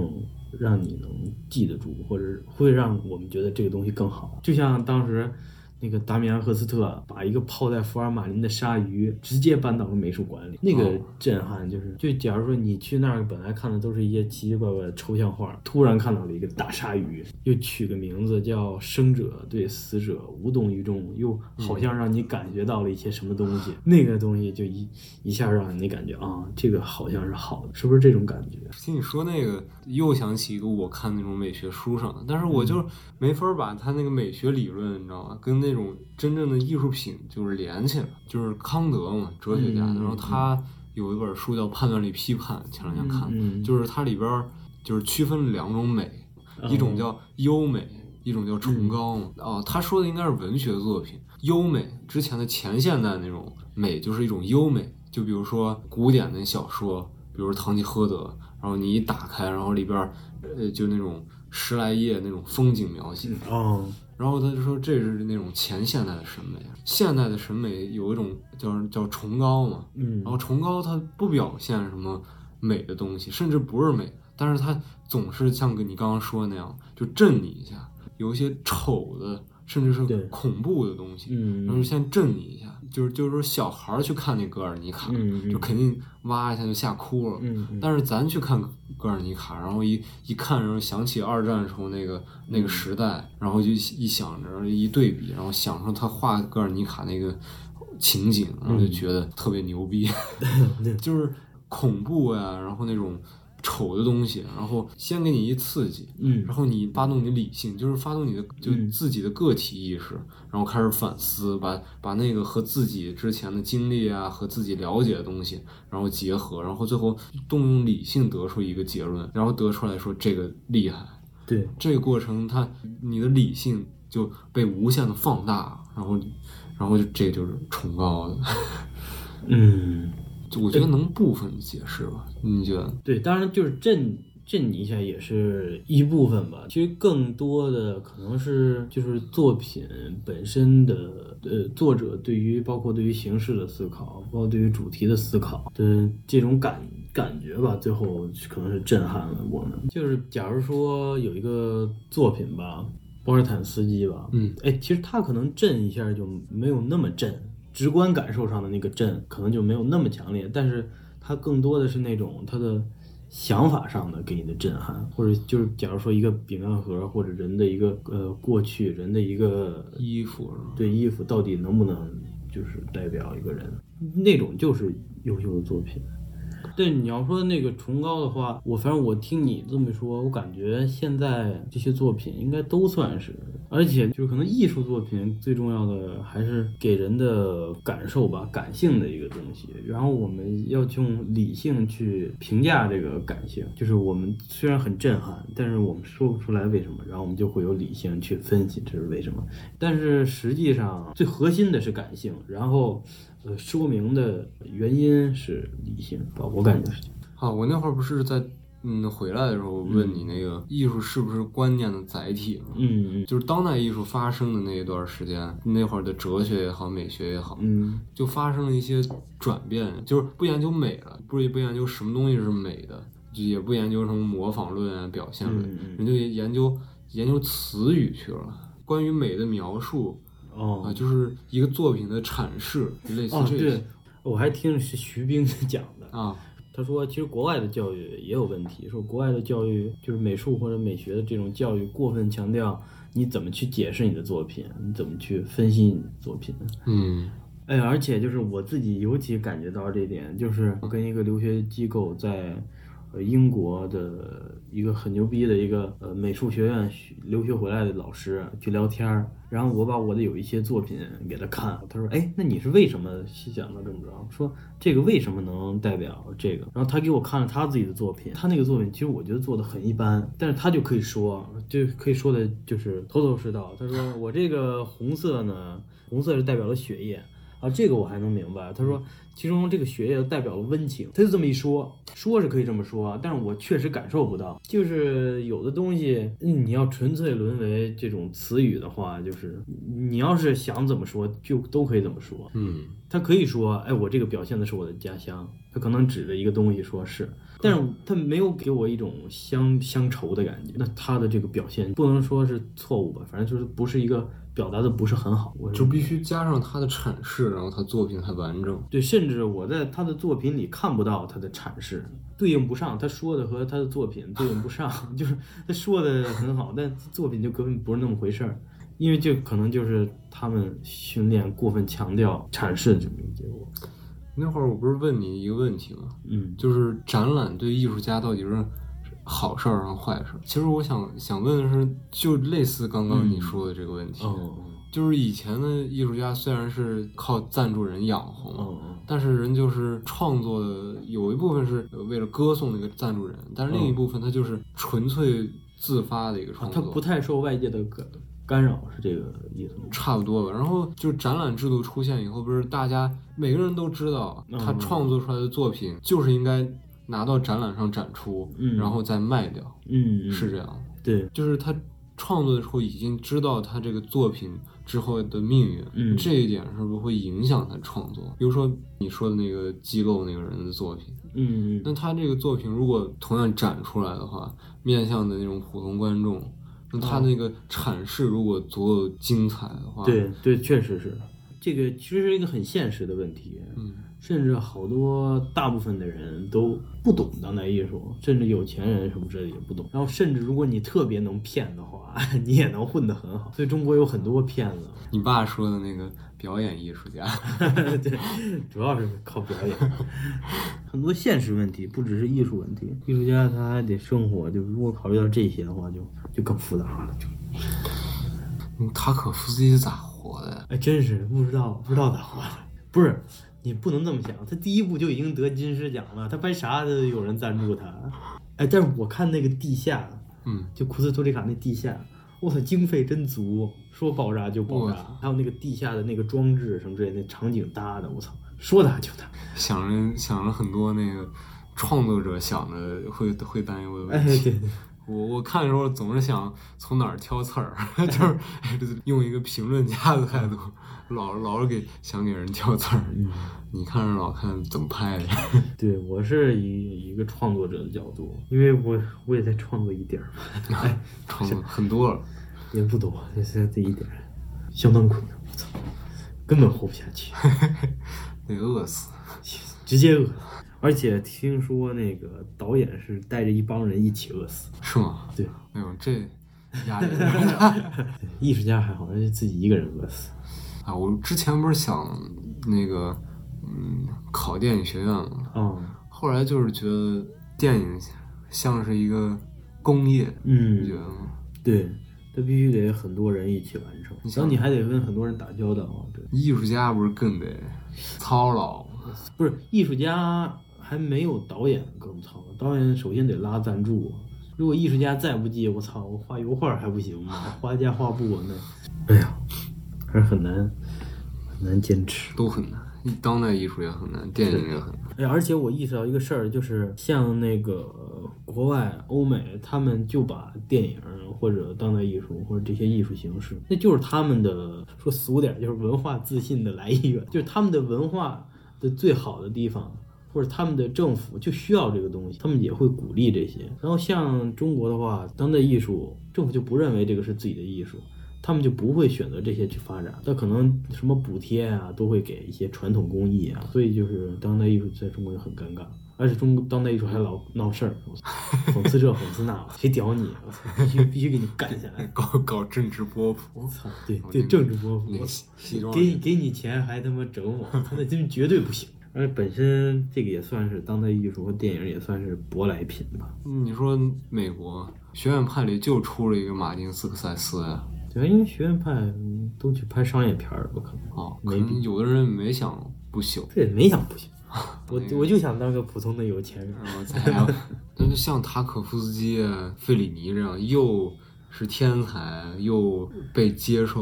让你能记得住，或者会让我们觉得这个东西更好。就像当时那个达米安·赫斯特把一个泡在福尔马林的鲨鱼直接搬到了美术馆里，那个震撼就是，就假如说你去那儿本来看的都是一些奇奇怪怪的抽象画，突然看到了一个大鲨鱼，又取个名字叫生者对死者无动于衷，又好像让你感觉到了一些什么东西，嗯、那个东西就一一下让你感觉啊，这个好像是好的，是不是这种感觉？ 听你说那个又想起一个我看那种美学书上的，但是我就是没法把他那个美学理论你知道吗，跟那种真正的艺术品就是连起来。就是康德嘛，哲学家， 嗯、 然后他有一本书叫《判断力批判》，前两天看， 嗯、 就是它里边就是区分了两种美， 嗯、 一种叫优美，一种叫崇高嘛。嗯、哦，他说的应该是文学作品。优美之前的前现代那种美就是一种优美，就比如说古典的小说，比如《堂吉诃德》，然后你一打开，然后里边呃就那种十来页那种风景描写。 哦。 然后他就说这是那种前现代的审美，现代的审美有一种叫叫崇高嘛， 嗯， 然后崇高它不表现什么美的东西，甚至不是美，但是它总是像跟你刚刚说的那样，就震你一下，有一些丑的甚至是恐怖的东西， 嗯， 然后先震你一下，就是就是说小孩去看那格尔尼卡， 嗯、 就肯定哇一下就吓哭了， 嗯， 但是咱去看格尔尼卡，然后一一看，然后想起二战时候那个那个时代，然后就一想着一对比，然后想说他画格尔尼卡那个情景，然后就觉得特别牛逼， 嗯、 就是恐怖呀，然后那种丑的东西，然后先给你一刺激， 嗯， 然后你发动你理性，就是发动你的就自己的个体意识，嗯、然后开始反思，把把那个和自己之前的经历啊，和自己了解的东西，然后结合，然后最后动用理性得出一个结论，然后得出来说这个厉害。 对， 这个过程，它你的理性就被无限的放大，然后，然后就这就是崇高的。 嗯。 就我觉得能部分解释吧，你觉得？ 对，当然就是震震你一下也是一部分吧。其实更多的可能是就是作品本身的，呃，作者对于包括对于形式的思考，包括对于主题的思考的这种感感觉吧，最后可能是震撼了我们。就是假如说有一个作品吧，波尔坦斯基吧， 嗯， 哎，其实他可能震一下就没有那么震。直观感受上的那个震可能就没有那么强烈，但是它更多的是那种它的想法上的给你的震撼，或者就是假如说一个饼干盒，或者人的一个呃过去，人的一个衣服， 对衣服到底能不能就是代表一个人，那种就是优秀的作品。对，你要说那个崇高的话，我反正我听你这么说，我感觉现在这些作品应该都算是，而且就是可能艺术作品最重要的还是给人的感受吧，感性的一个东西。然后我们要用理性去评价这个感性，就是我们虽然很震撼，但是我们说不出来为什么，然后我们就会有理性去分析这是为什么。但是实际上最核心的是感性，然后呃说明的原因是理性吧，我感觉是。 啊，我那会儿不是在嗯回来的时候问你那个、嗯、艺术是不是观念的载体吗？ 嗯， 就是当代艺术发生的那一段时间，那会儿的哲学也好，美学也好， 嗯， 就发生了一些转变，就是不研究美了，不是不研究什么东西是美的，就也不研究什么模仿论啊、表现论， 嗯、 人就研究研究词语去了，关于美的描述。 哦， 啊，就是一个作品的阐释，类似这些。 哦，对，我还听是徐冰讲的啊。 他说，其实国外的教育也有问题，说国外的教育就是美术或者美学的这种教育过分强调你怎么去解释你的作品，你怎么去分析你的作品。 嗯， 哎，而且就是我自己尤其感觉到这点，就是我跟一个留学机构在呃英国的一个很牛逼的一个呃美术学院留学回来的老师去聊天，然后我把我的有一些作品给他看，他说，哎，那你是为什么想到这么着？说这个为什么能代表这个？然后他给我看了他自己的作品，他那个作品其实我觉得做的很一般，但是他就可以说，就可以说的就是头头是道。他说我这个红色呢，红色是代表了血液， 啊，这个我还能明白。他说，其中这个血液代表了温情，他就这么一说，说是可以这么说，但是我确实感受不到。就是有的东西，嗯、你要纯粹沦为这种词语的话，就是你要是想怎么说，就都可以怎么说。 嗯， 他可以说，哎，我这个表现的是我的家乡，他可能指着一个东西说是，但是他没有给我一种乡乡愁的感觉。那他的这个表现不能说是错误吧，反正就是不是一个。表达的不是很好，我就必须加上他的阐释，然后他作品才完整。 对，甚至我在他的作品里看不到他的阐释，对应不上，他说的和他的作品对应不上，就是他说的很好，但作品就根本不是那么回事儿，因为这可能就是他们训练过分强调阐释的这么一个结果。 那会儿我不是问你一个问题吗？ 嗯， 就是展览对艺术家到底是好事儿还是坏事儿？其实我想想问的是，就类似刚刚你说的这个问题， 嗯哦、 就是以前的艺术家虽然是靠赞助人养红， 哦、 但是人就是创作的有一部分是为了歌颂那个赞助人，但是另一部分他就是纯粹自发的一个创作， 他不太受外界的干扰，是这个意思吗？ 差不多吧。然后就展览制度出现以后，不是大家每个人都知道，他创作出来的作品就是应该拿到展览上展出， 嗯、 然后再卖掉， 嗯， 是这样的。 对， 就是他创作的时候已经知道他这个作品之后的命运， 嗯， 这一点是不是会影响他创作？比如说你说的那个机构那个人的作品， 嗯， 那他这个作品如果同样展出来的话，面向的那种普通观众，那他那个阐释如果足够精彩的话， 对对，确实是。这个其实是一个很现实的问题， 嗯， 甚至好多大部分的人都不懂当代艺术，甚至有钱人什么之类的也不懂。然后甚至如果你特别能骗的话，你也能混得很好。所以中国有很多骗子。 你爸说的那个表演艺术家， 对，主要是靠表演。很多现实问题不只是艺术问题，艺术家他还得生活，就如果考虑到这些的话，就就更复杂了。就， 嗯，塔可夫斯基是咋活的？ 哎，真是不知道，不知道咋活的。不是，你不能这么想，他第一部就已经得金狮奖了，他拍啥都有人赞助他。哎，但是我看那个地下， 嗯， 就库斯图里卡那地下，我操，经费真足，说爆炸就爆炸，还有那个地下的那个装置什么之类的，那场景搭的，我操，说打就打。 想着想着很多那个创作者想的会会担忧的问题。 哎，对对。 我我看的时候总是想从哪儿挑刺儿，就是用一个评论家的态度，老老是给想给人挑刺儿。 嗯， 你看着老看怎么拍的？ 对，我是以一个创作者的角度，因为我我也在创作一点儿嘛，哎， 创作很多了， 也不多，就是这一点儿，相当困难，我操，根本活不下去， 得饿死， 直接饿死。而且听说那个导演是带着一帮人一起饿死， 是吗？ 对， 哎呦，这压力艺术家还好，而且自己一个人饿死。 啊！我之前不是想那个嗯考电影学院嘛， 嗯， 后来就是觉得电影像是一个工业， 嗯， 你觉得吗？ 对，它必须得很多人一起完成，然后你还得跟很多人打交道。对， 艺术家不是更得操劳吗？ 不是艺术家。还没有导演更糙，导演首先得拉赞助。如果艺术家再不济，我操，我画油画还不行吗？画家画布那，哎呀，还是很难很难坚持， 都很难。当代艺术也很难，电影也很难。 哎，而且我意识到一个事儿，就是像那个国外欧美，他们就把电影或者当代艺术或者这些艺术形式，那就是他们的说俗点，就是文化自信的来源，就是他们的文化的最好的地方。或者他们的政府就需要这个东西，他们也会鼓励这些。然后像中国的话，当代艺术政府就不认为这个是自己的艺术，他们就不会选择这些去发展。那可能什么补贴啊，都会给一些传统工艺啊，所以就是当代艺术在中国就很尴尬。而且中国当代艺术还老闹事儿，讽刺这讽刺那，谁屌你？我操，必须必须给你干下来， 搞搞政治波幅。 我操，对对，政治波幅， 西装给给你钱还他妈整我，那真绝对不行。而本身这个也算是当代艺术和电影也算是舶来品吧。 你说美国学院派里就出了一个马丁斯科塞斯呀？ 对，因为学院派都去拍商业片了，不可能。 哦，可能有的人没想不朽， 对，没想不朽。我我就想当个普通的有钱人。 然后再要，但是像塔可夫斯基、费里尼这样，又是天才又被接受，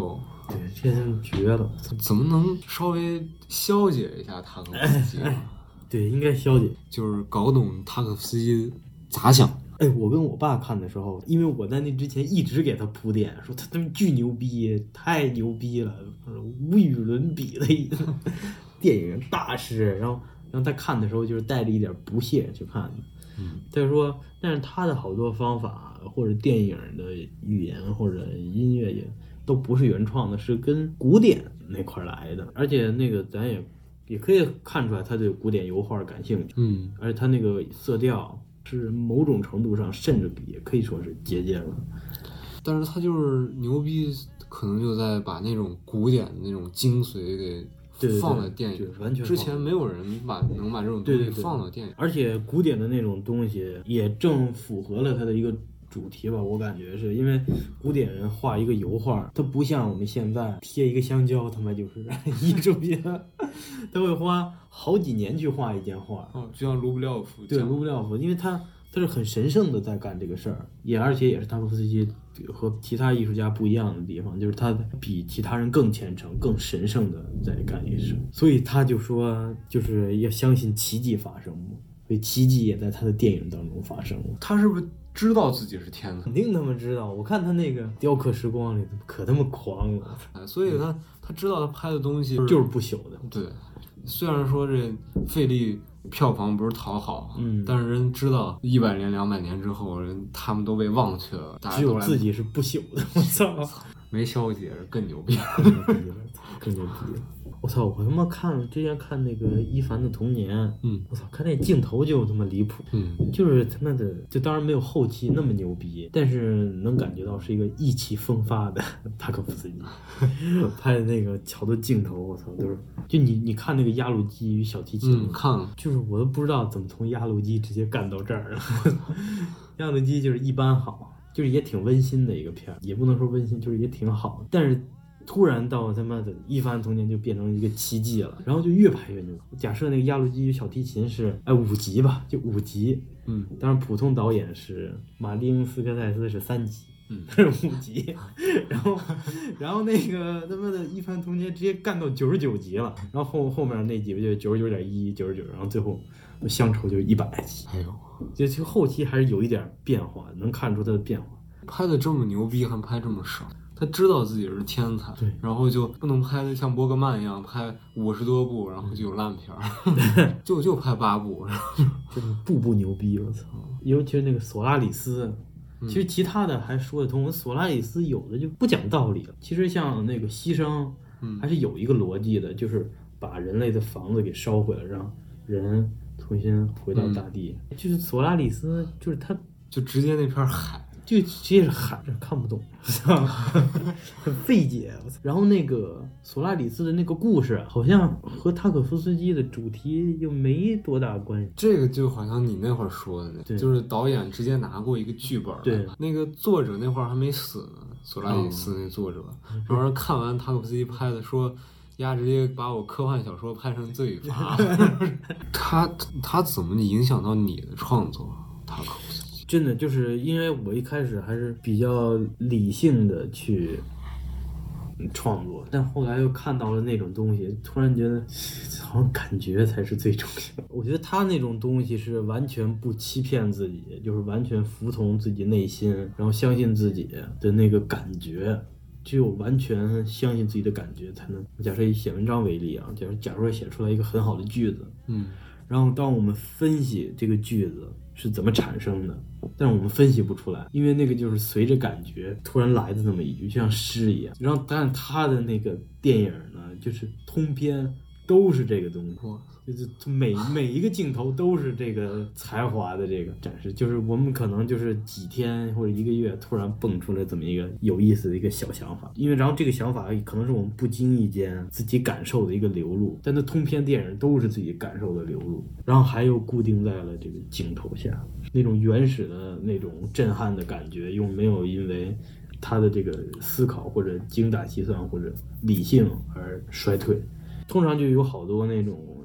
对，这人绝了， 怎么能稍微消解一下塔可夫斯基？ 对，应该消解， 就是搞懂塔可夫斯基咋想。 哎，我跟我爸看的时候，因为我在那之前一直给他铺垫，说他他妈巨牛逼，太牛逼了，无与伦比的一个电影大师。然后，然后他看的时候就是带着一点不屑去看的。 嗯， 他就说，但是他的好多方法或者电影的语言或者音乐也都不是原创的，是跟古典那块来的。而且那个咱也也可以看出来，他对古典油画感兴趣。 嗯， 而且他那个色调。是某种程度上，甚至也可以说是借鉴了。 但是他就是牛逼，可能就在把那种古典的那种精髓给放在电影。 对对对，完全之前没有人把能把这种东西放到电影。 而且古典的那种东西也正符合了他的一个主题吧，我感觉是因为古典人画一个油画，他不像我们现在贴一个香蕉，他妈就是艺术品，他会花好几年去画一件画。 哦，就像卢布廖夫。 对，卢布廖夫，因为他他是很神圣的在干这个事儿，也而且也是塔可夫斯基和其他艺术家不一样的地方，就是他比其他人更虔诚、更神圣的在干一事，所以他就说就是要相信奇迹发生嘛，所以奇迹也在他的电影当中发生了。 他是不是知道自己是天才？ 肯定他们知道，我看他那个《雕刻时光》里可他妈狂了， 所以他他知道他拍的东西就是不朽的。 对，虽然说这费力票房不是讨好， 嗯， 但是人知道一百年、两百年之后，人他们都被忘却了， 只有自己是不朽的。我操， 没消解更牛逼， 更牛逼了，更牛逼了。我操！我他妈看之前看那个伊凡的童年， 嗯， 我操，看那镜头就他妈离谱， 嗯， 就是他妈的，就当然没有后期那么牛逼，但是能感觉到是一个意气风发的塔可夫斯基拍的那个桥的镜头，我操，都是就你你看那个压路机与小提琴， 嗯，看了， 就是我都不知道怎么从压路机直接干到这儿了，压路机就是一般好，就是也挺温馨的一个片儿，也不能说温馨，就是也挺好，但是。突然到他妈的一番童年就变成一个奇迹了，然后就越拍越牛。假设那个压路机与小提琴是哎五集吧，就五集， 嗯， 当然普通导演是马丁斯科塞斯是三集， 嗯， 是五集，然后然后那个他妈的一番童年直接干到九十九集了，然后后后面那几部就九十九点一、九十九，然后最后乡愁就一百集， 哎呦， 就就后期还是有一点变化，能看出它的变化。 拍的这么牛逼，还拍这么少。他知道自己是天才， 对， 然后就不能拍的像伯格曼一样拍五十多部，然后就有烂片儿，就就拍八部，然后就是步步牛逼，我操！尤其是那个索拉里斯，其实其他的还说得通，索拉里斯有的就不讲道理了。其实像那个牺牲，还是有一个逻辑的，就是把人类的房子给烧毁了，让人重新回到大地。嗯、就是索拉里斯，就是他就直接那片海。 就直接是喊着看不懂，很费解。然后那个索拉里斯的那个故事，好像和塔可夫斯基的主题又没多大关系。 这个就好像你那会儿说的，就是导演直接拿过一个剧本， 对， 那个作者那会儿还没死呢，索拉里斯那作者，嗯、然后看完塔可夫斯基拍的，说丫直接把我科幻小说拍成罪罚。他他怎么影响到你的创作？塔可夫斯基。 真的就是因为我一开始还是比较理性的去创作，但后来又看到了那种东西，突然觉得好像感觉才是最重要的。我觉得他那种东西是完全不欺骗自己，就是完全服从自己内心，然后相信自己的那个感觉，只有完全相信自己的感觉才能。假设以写文章为例啊，假如假如说写出来一个很好的句子， 嗯， 然后当我们分析这个句子是怎么产生的，但是我们分析不出来，因为那个就是随着感觉突然来的那么一句，就像诗一样。然后但是他的那个电影呢，就是通篇都是这个东西，就是每每一个镜头都是这个才华的这个展示，就是我们可能就是几天或者一个月突然蹦出来这么一个有意思的一个小想法，因为然后这个想法可能是我们不经意间自己感受的一个流露，但那通篇电影都是自己感受的流露，然后还又固定在了这个镜头下，那种原始的那种震撼的感觉又没有因为他的这个思考或者精打细算或者理性而衰退。通常就有好多那种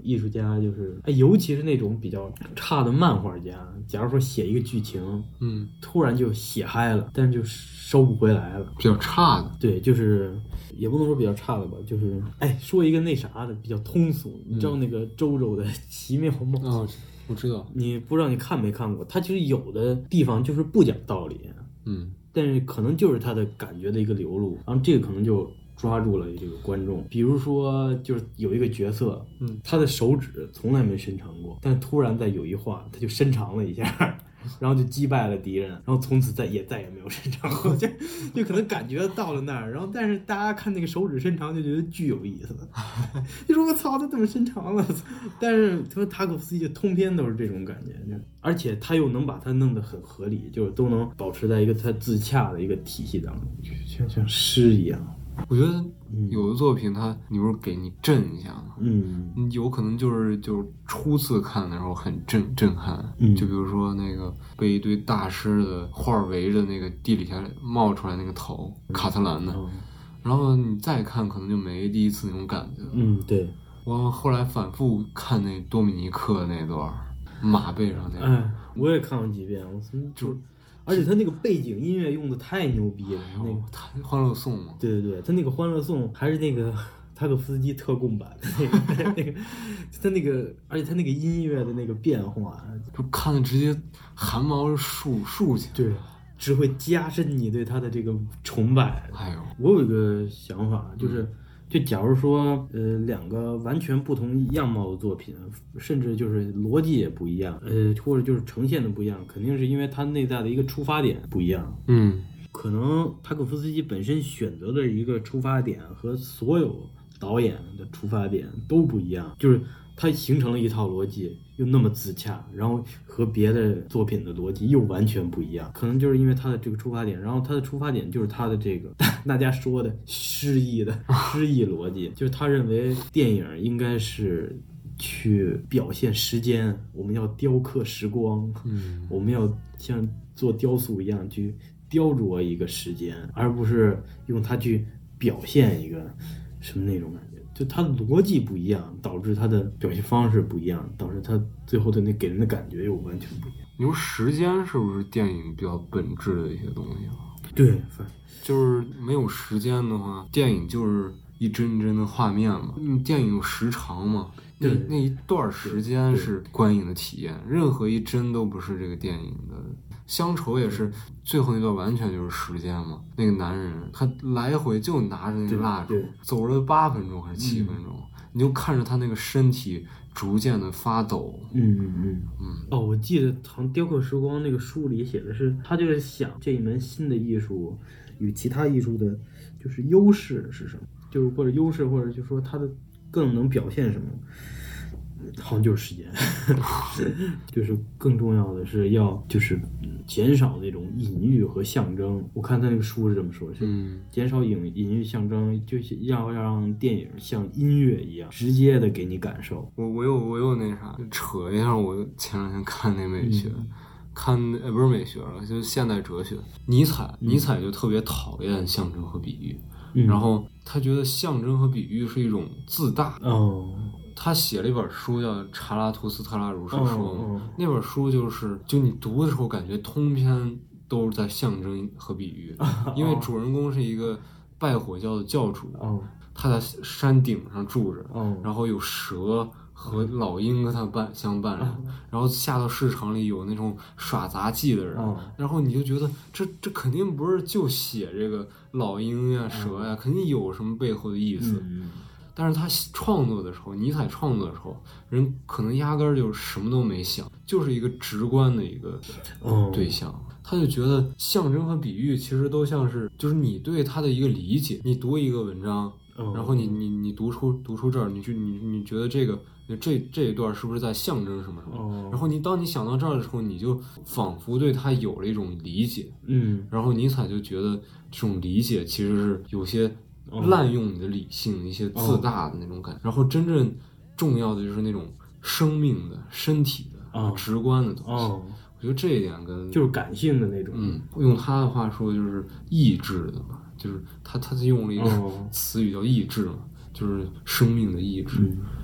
艺术家就是哎，尤其是那种比较差的漫画家，假如说写一个剧情， 嗯， 突然就写嗨了，但是就收不回来了， 比较差的， 对，就是也不能说比较差的吧，就是哎，说一个那啥的比较通俗，你知道那个周周的奇妙梦？ 哦，我知道， 你不知道你看没看过？他其实有的地方就是不讲道理， 嗯， 但是可能就是他的感觉的一个流露，然后这个可能就抓住了这个观众。比如说，就是有一个角色， 嗯， 他的手指从来没伸长过，但突然在有一话，他就伸长了一下。然后就击败了敌人，然后从此再也再也没有伸长过，就就可能感觉到了那儿，然后但是大家看那个手指伸长就觉得巨有意思，你说我操，他怎么伸长了？但是他说塔可夫斯基就通篇都是这种感觉，而且他又能把它弄得很合理，就是都能保持在一个他自洽的一个体系当中，就像像诗一样。 我觉得有的作品它，你不是给你震一下吗？ 嗯， 有可能就是就是初次看的时候很震震撼， 嗯， 就比如说那个被一堆大师的画围着那个地底下冒出来那个头，卡特兰的， 嗯， 然后你再看可能就没第一次那种感觉。 嗯，对。 我后来反复看那多米尼克那段马背上那个， 哎，我也看过几遍，我就。而且他那个背景音乐用的太牛逼了，那个他欢乐颂嘛， 对对对，他那个欢乐颂还是那个塔可夫斯基特供版的那个那个，他那个，而且他那个音乐的那个变化， 就看的直接汗毛竖竖起来， 对，只会加深你对他的这个崇拜。 哎呦， 我有一个想法，就是。嗯就假如说，呃，两个完全不同样貌的作品，甚至就是逻辑也不一样，呃，或者就是呈现的不一样，肯定是因为它内在的一个出发点不一样。 嗯， 可能塔可夫斯基本身选择的一个出发点和所有导演的出发点都不一样，就是它形成了一套逻辑，又那么自洽，然后和别的作品的逻辑又完全不一样。可能就是因为他的这个出发点，然后他的出发点就是他的这个大家说的诗意的诗意逻辑，就是他认为电影应该是去表现时间，我们要雕刻时光， 嗯， 我们要像做雕塑一样去雕琢一个时间，而不是用它去表现一个什么那种感觉。就它的逻辑不一样，导致它的表现方式不一样，导致它最后的那给人的感觉又完全不一样。 你说时间是不是电影比较本质的一些东西啊？ 对， 就是没有时间的话，电影就是一帧一帧的画面嘛。嗯，电影有时长嘛，那那一段时间是观影的体验，任何一帧都不是这个电影的。乡愁也是最后那段完全就是时间嘛，那个男人他来回就拿着那个蜡烛走了八分钟还是七分钟，嗯，你就看着他那个身体逐渐的发抖。 嗯嗯嗯嗯。哦，我记得好像《雕刻时光》那个书里写的是，他就是想这一门新的艺术与其他艺术的，就是优势是什么，就是或者优势或者就说它的更能表现什么。好像就是时间，就是更重要的是要就是减少那种隐喻和象征。我看他那个书是这么说，是减少隐隐喻象征，就是要让电影像音乐一样直接的给你感受。 我我又我又那啥扯一下，我前两天看那美学。嗯，看呃不是美学了，就是现代哲学。尼采，嗯，尼采就特别讨厌象征和比喻，嗯，然后他觉得象征和比喻是一种自大。 哦。 他写了一本书叫《查拉图斯特拉如是说》 哦哦， 那本书就是就你读的时候感觉通篇都是在象征和比喻，哦，因为主人公是一个拜火教的教主，哦，他在山顶上住着，哦，然后有蛇和老鹰跟他伴相伴着，哦，然后下到市场里有那种耍杂技的人，哦，然后你就觉得这这肯定不是就写这个老鹰呀蛇呀，哦，肯定有什么背后的意思。嗯，但是他创作的时候，尼采创作的时候，人可能压根儿就什么都没想，就是一个直观的一个对象，哦，他就觉得象征和比喻其实都像是，就是你对他的一个理解。你读一个文章，哦，然后你你你读出读出这儿，你就你你觉得这个这这一段是不是在象征什么什么？哦，然后你当你想到这儿的时候，你就仿佛对他有了一种理解。嗯，然后尼采就觉得这种理解其实是有些滥用你的理性，一些自大的那种感觉，然后真正重要的就是那种生命的、身体的、直观的东西。我觉得这一点跟就是感性的那种， 嗯，用他的话说就是意志的嘛，就是他他用了一个词语叫意志嘛，就是生命的意志。 嗯，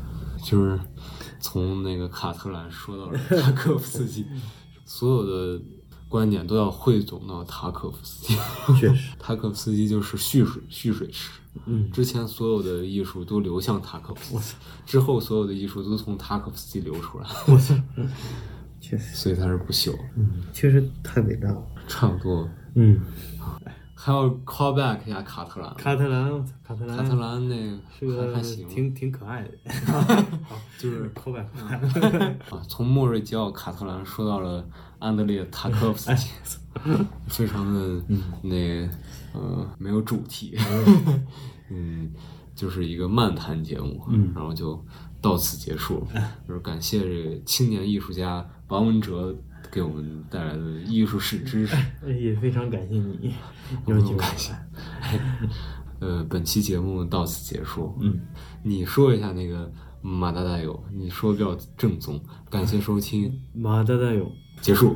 就是从那个卡特兰说到了塔可夫斯基，所有的观点都要汇总到塔可夫斯基。 确实， 塔可夫斯基就是蓄水蓄水池。 嗯， 之前所有的艺术都流向塔可夫斯基，之后所有的艺术都从塔可夫斯基流出来。 我操，确实， 所以他是不朽。 嗯，确实太伟大了。 差不多。 嗯， 还要 call back 一下卡特兰。 卡特兰，卡特兰， 卡特兰那个是个还行， 挺挺可爱的， 就是 call back 啊，从莫瑞吉奥卡特兰说到了安德烈塔科夫斯基，非常的那呃没有主题，嗯，就是一个漫谈节目， 嗯， 然后就到此结束，就是感谢这个青年艺术家王文哲给我们带来的艺术史知识， 也非常感谢你， 有请感谢。呃，本期节目到此结束。 嗯， 你说一下那个马大大有，你说比较正宗。感谢收听， 马大大有结束。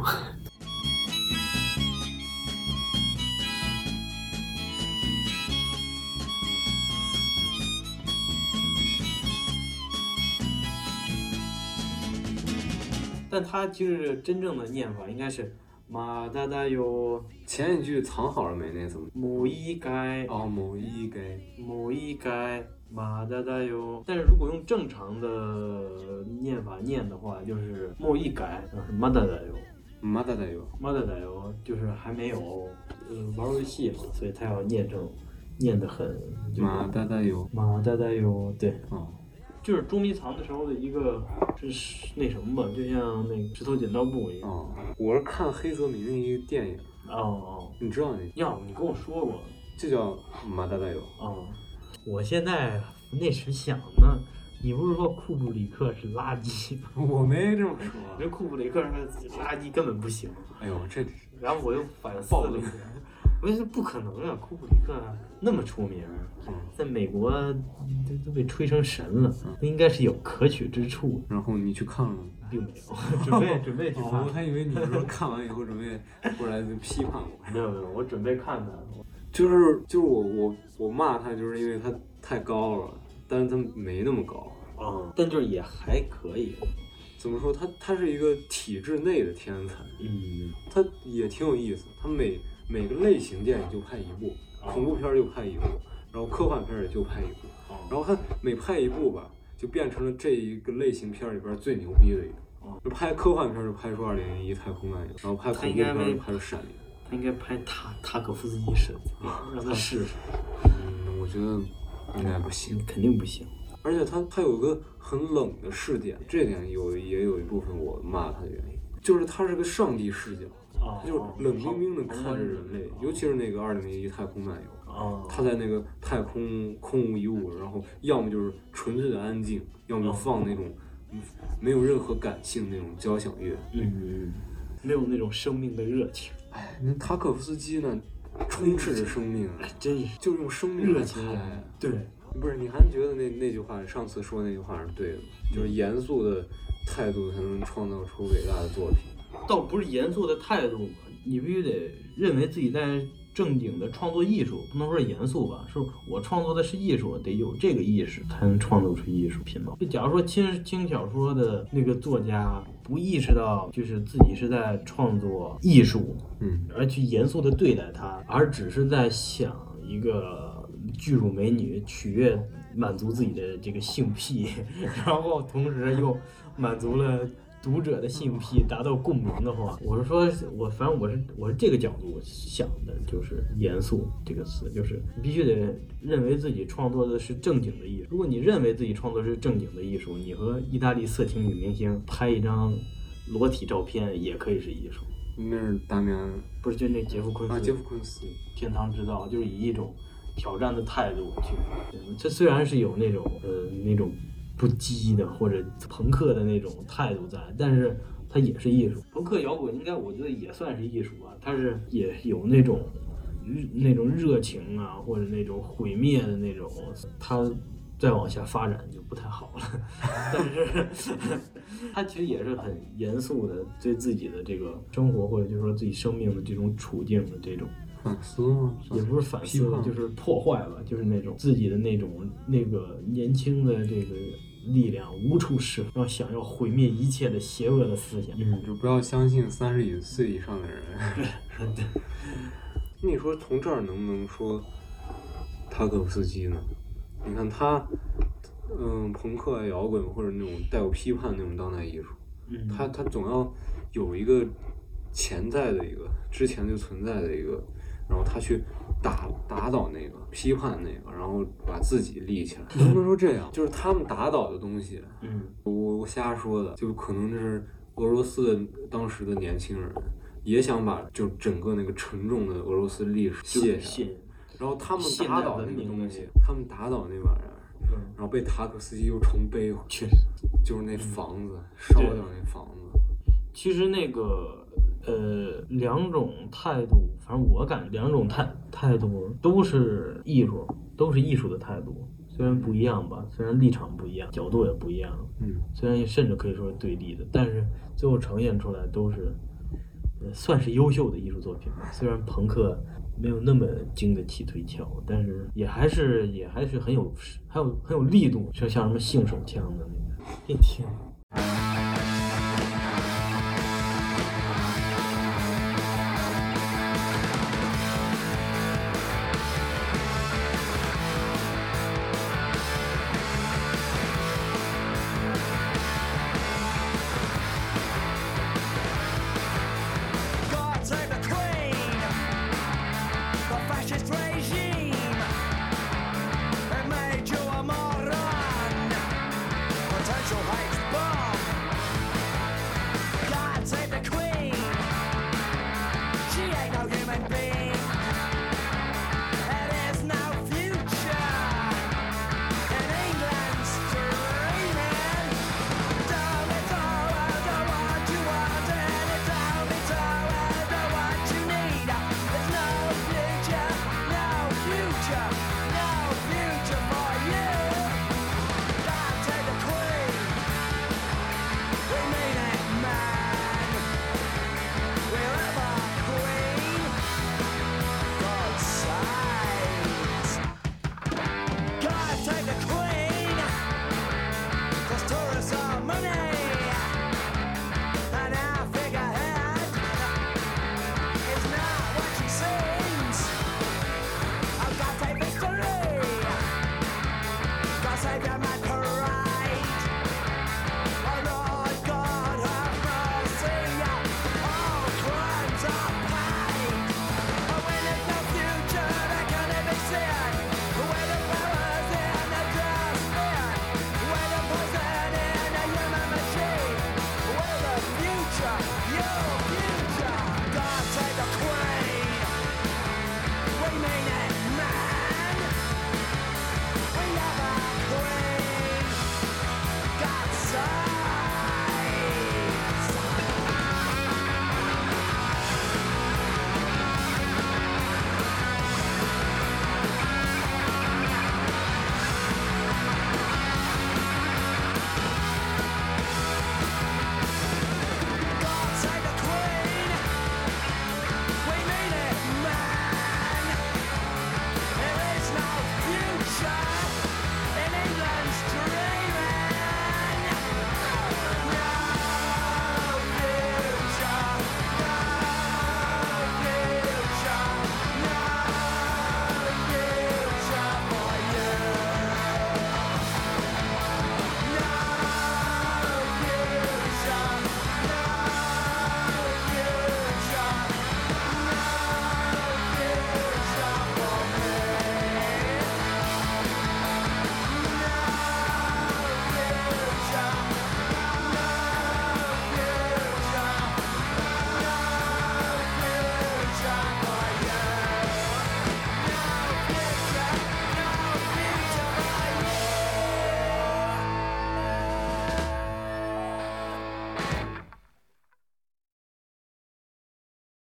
但它其实真正的念法应该是马大大有。 前一句藏好了没？那怎么？ 某一该哦，某一该， 某一该马大大有。但是如果用正常的念法念的话，就是某一该，然后是马大大有。 马大大有， 马大大有，就是还没有呃玩游戏嘛，所以他要念成念得很。 马大大有， 马大大有，对。 哦。 就是捉迷藏的时候的一个，是那什么吧，就像那个石头剪刀布一样。 哦，我是看黑泽明的一个电影。 哦哦， 你知道那个？ 要你跟我说过， 就叫马大大有。 哦，我现在那时想呢，你不是说库布里克是垃圾吗？ 我没这么说。 这库布里克是垃圾根本不行。 哎呦，这， 然后我又反思了一下。我说不可能啊，库布里克那么出名，在美国都都被吹成神了，那应该是有可取之处。 然后你去看了吗？ 并没有，准备准备去看。 哦，我还以为你说看完以后准备过来就批判我。 没有没有，我准备看他。 就是就是我我我骂他，就是因为他太高了，但是他没那么高啊、嗯，但就是也还可以。 怎么说？他他是一个体制内的天才， 嗯， 他也挺有意思。他每每个类型电影就拍一部，恐怖片就拍一部，然后科幻片也就拍一部，然后他每拍一部吧，就变成了这一个类型片里边最牛逼的一个。就拍科幻片就拍出《二零零一太空漫游》，然后拍恐怖片就拍出《闪灵》。 他应该拍塔塔可夫斯基神，让他试试。 嗯，我觉得应该不行， 肯定不行。 而且他他有个很冷的视点，这点有也有一部分我骂他的原因，就是他是个上帝视角。 哦、 就是冷冰冰的看着人类，哦、尤其是那个二零零一太空漫游， 哦、 他在那个太空空无一物，然后要么就是纯粹的安静，要么就放那种、哦、没有任何感性那种交响乐， 嗯，没有那种生命的热情。 哎，那塔可夫斯基呢，充斥着生命， 哎，真是就用生命热情来， 对， 不是？你还觉得那那句话，上次说那句话是对的吗？就是严肃的态度才能创造出伟大的作品。 倒不是严肃的态度，你必须得认为自己在正经的创作艺术，不能说是严肃吧，是我创作的是艺术，得有这个意识才能创作出艺术品嘛。就假如说轻轻小说的那个作家不意识到，就是自己是在创作艺术， 嗯， 而去严肃的对待它，而只是在想一个巨乳美女取悦满足自己的这个性癖，然后同时又满足了读者的性癖，达到共鸣的话，我是说，我反正我是我是这个角度想的，就是严肃这个词，就是你必须得认为自己创作的是正经的艺术。如果你认为自己创作是正经的艺术，你和意大利色情女明星拍一张裸体照片也可以是艺术。 那是达米安， 不是就那杰夫昆斯？ 啊，杰夫昆斯， 天堂之道，就是以一种挑战的态度去。这虽然是有那种呃那种。不羁的或者朋克的那种态度在，但是它也是艺术。朋克摇滚应该我觉得也算是艺术吧，它是也有那种那种热情啊，或者那种毁灭的那种，它再往下发展就不太好了。但是它其实也是很严肃的对自己的这个生活或者就是说自己生命的这种处境的这种反思吗？ 也不是反思，就是破坏吧，就是那种自己的那种那个年轻的这个力量无处释放，要想要毁灭一切的邪恶的思想。 嗯，就不要相信三十几岁以上的人。你说从这儿能不能说塔可夫斯基呢？你看他，嗯，朋克摇滚或者那种带有批判那种当代艺术， 嗯， 他他总要有一个潜在的一个之前就存在的一个，然后他去打打倒那个批判那个，然后把自己立起来。能不能说这样？就是他们打倒的东西， 嗯， 我我瞎说的，就可能是俄罗斯的当时的年轻人也想把就整个那个沉重的俄罗斯历史卸下来，然后他们打倒那个东西，他们打倒那玩意儿， 嗯， 然后被塔可斯基又重背回去，确实就是那房子、嗯、烧掉那房子。 其实那个呃两种态度，反正我感觉两种态态度都是艺术，都是艺术的态度。虽然不一样吧，虽然立场不一样，角度也不一样， 嗯， 虽然甚至可以说是对立的，但是最后呈现出来都是，呃，算是优秀的艺术作品吧。虽然朋克没有那么经得起推敲，但是也还是也还是很有，还有很有力度，就像什么性手枪的那个，一听。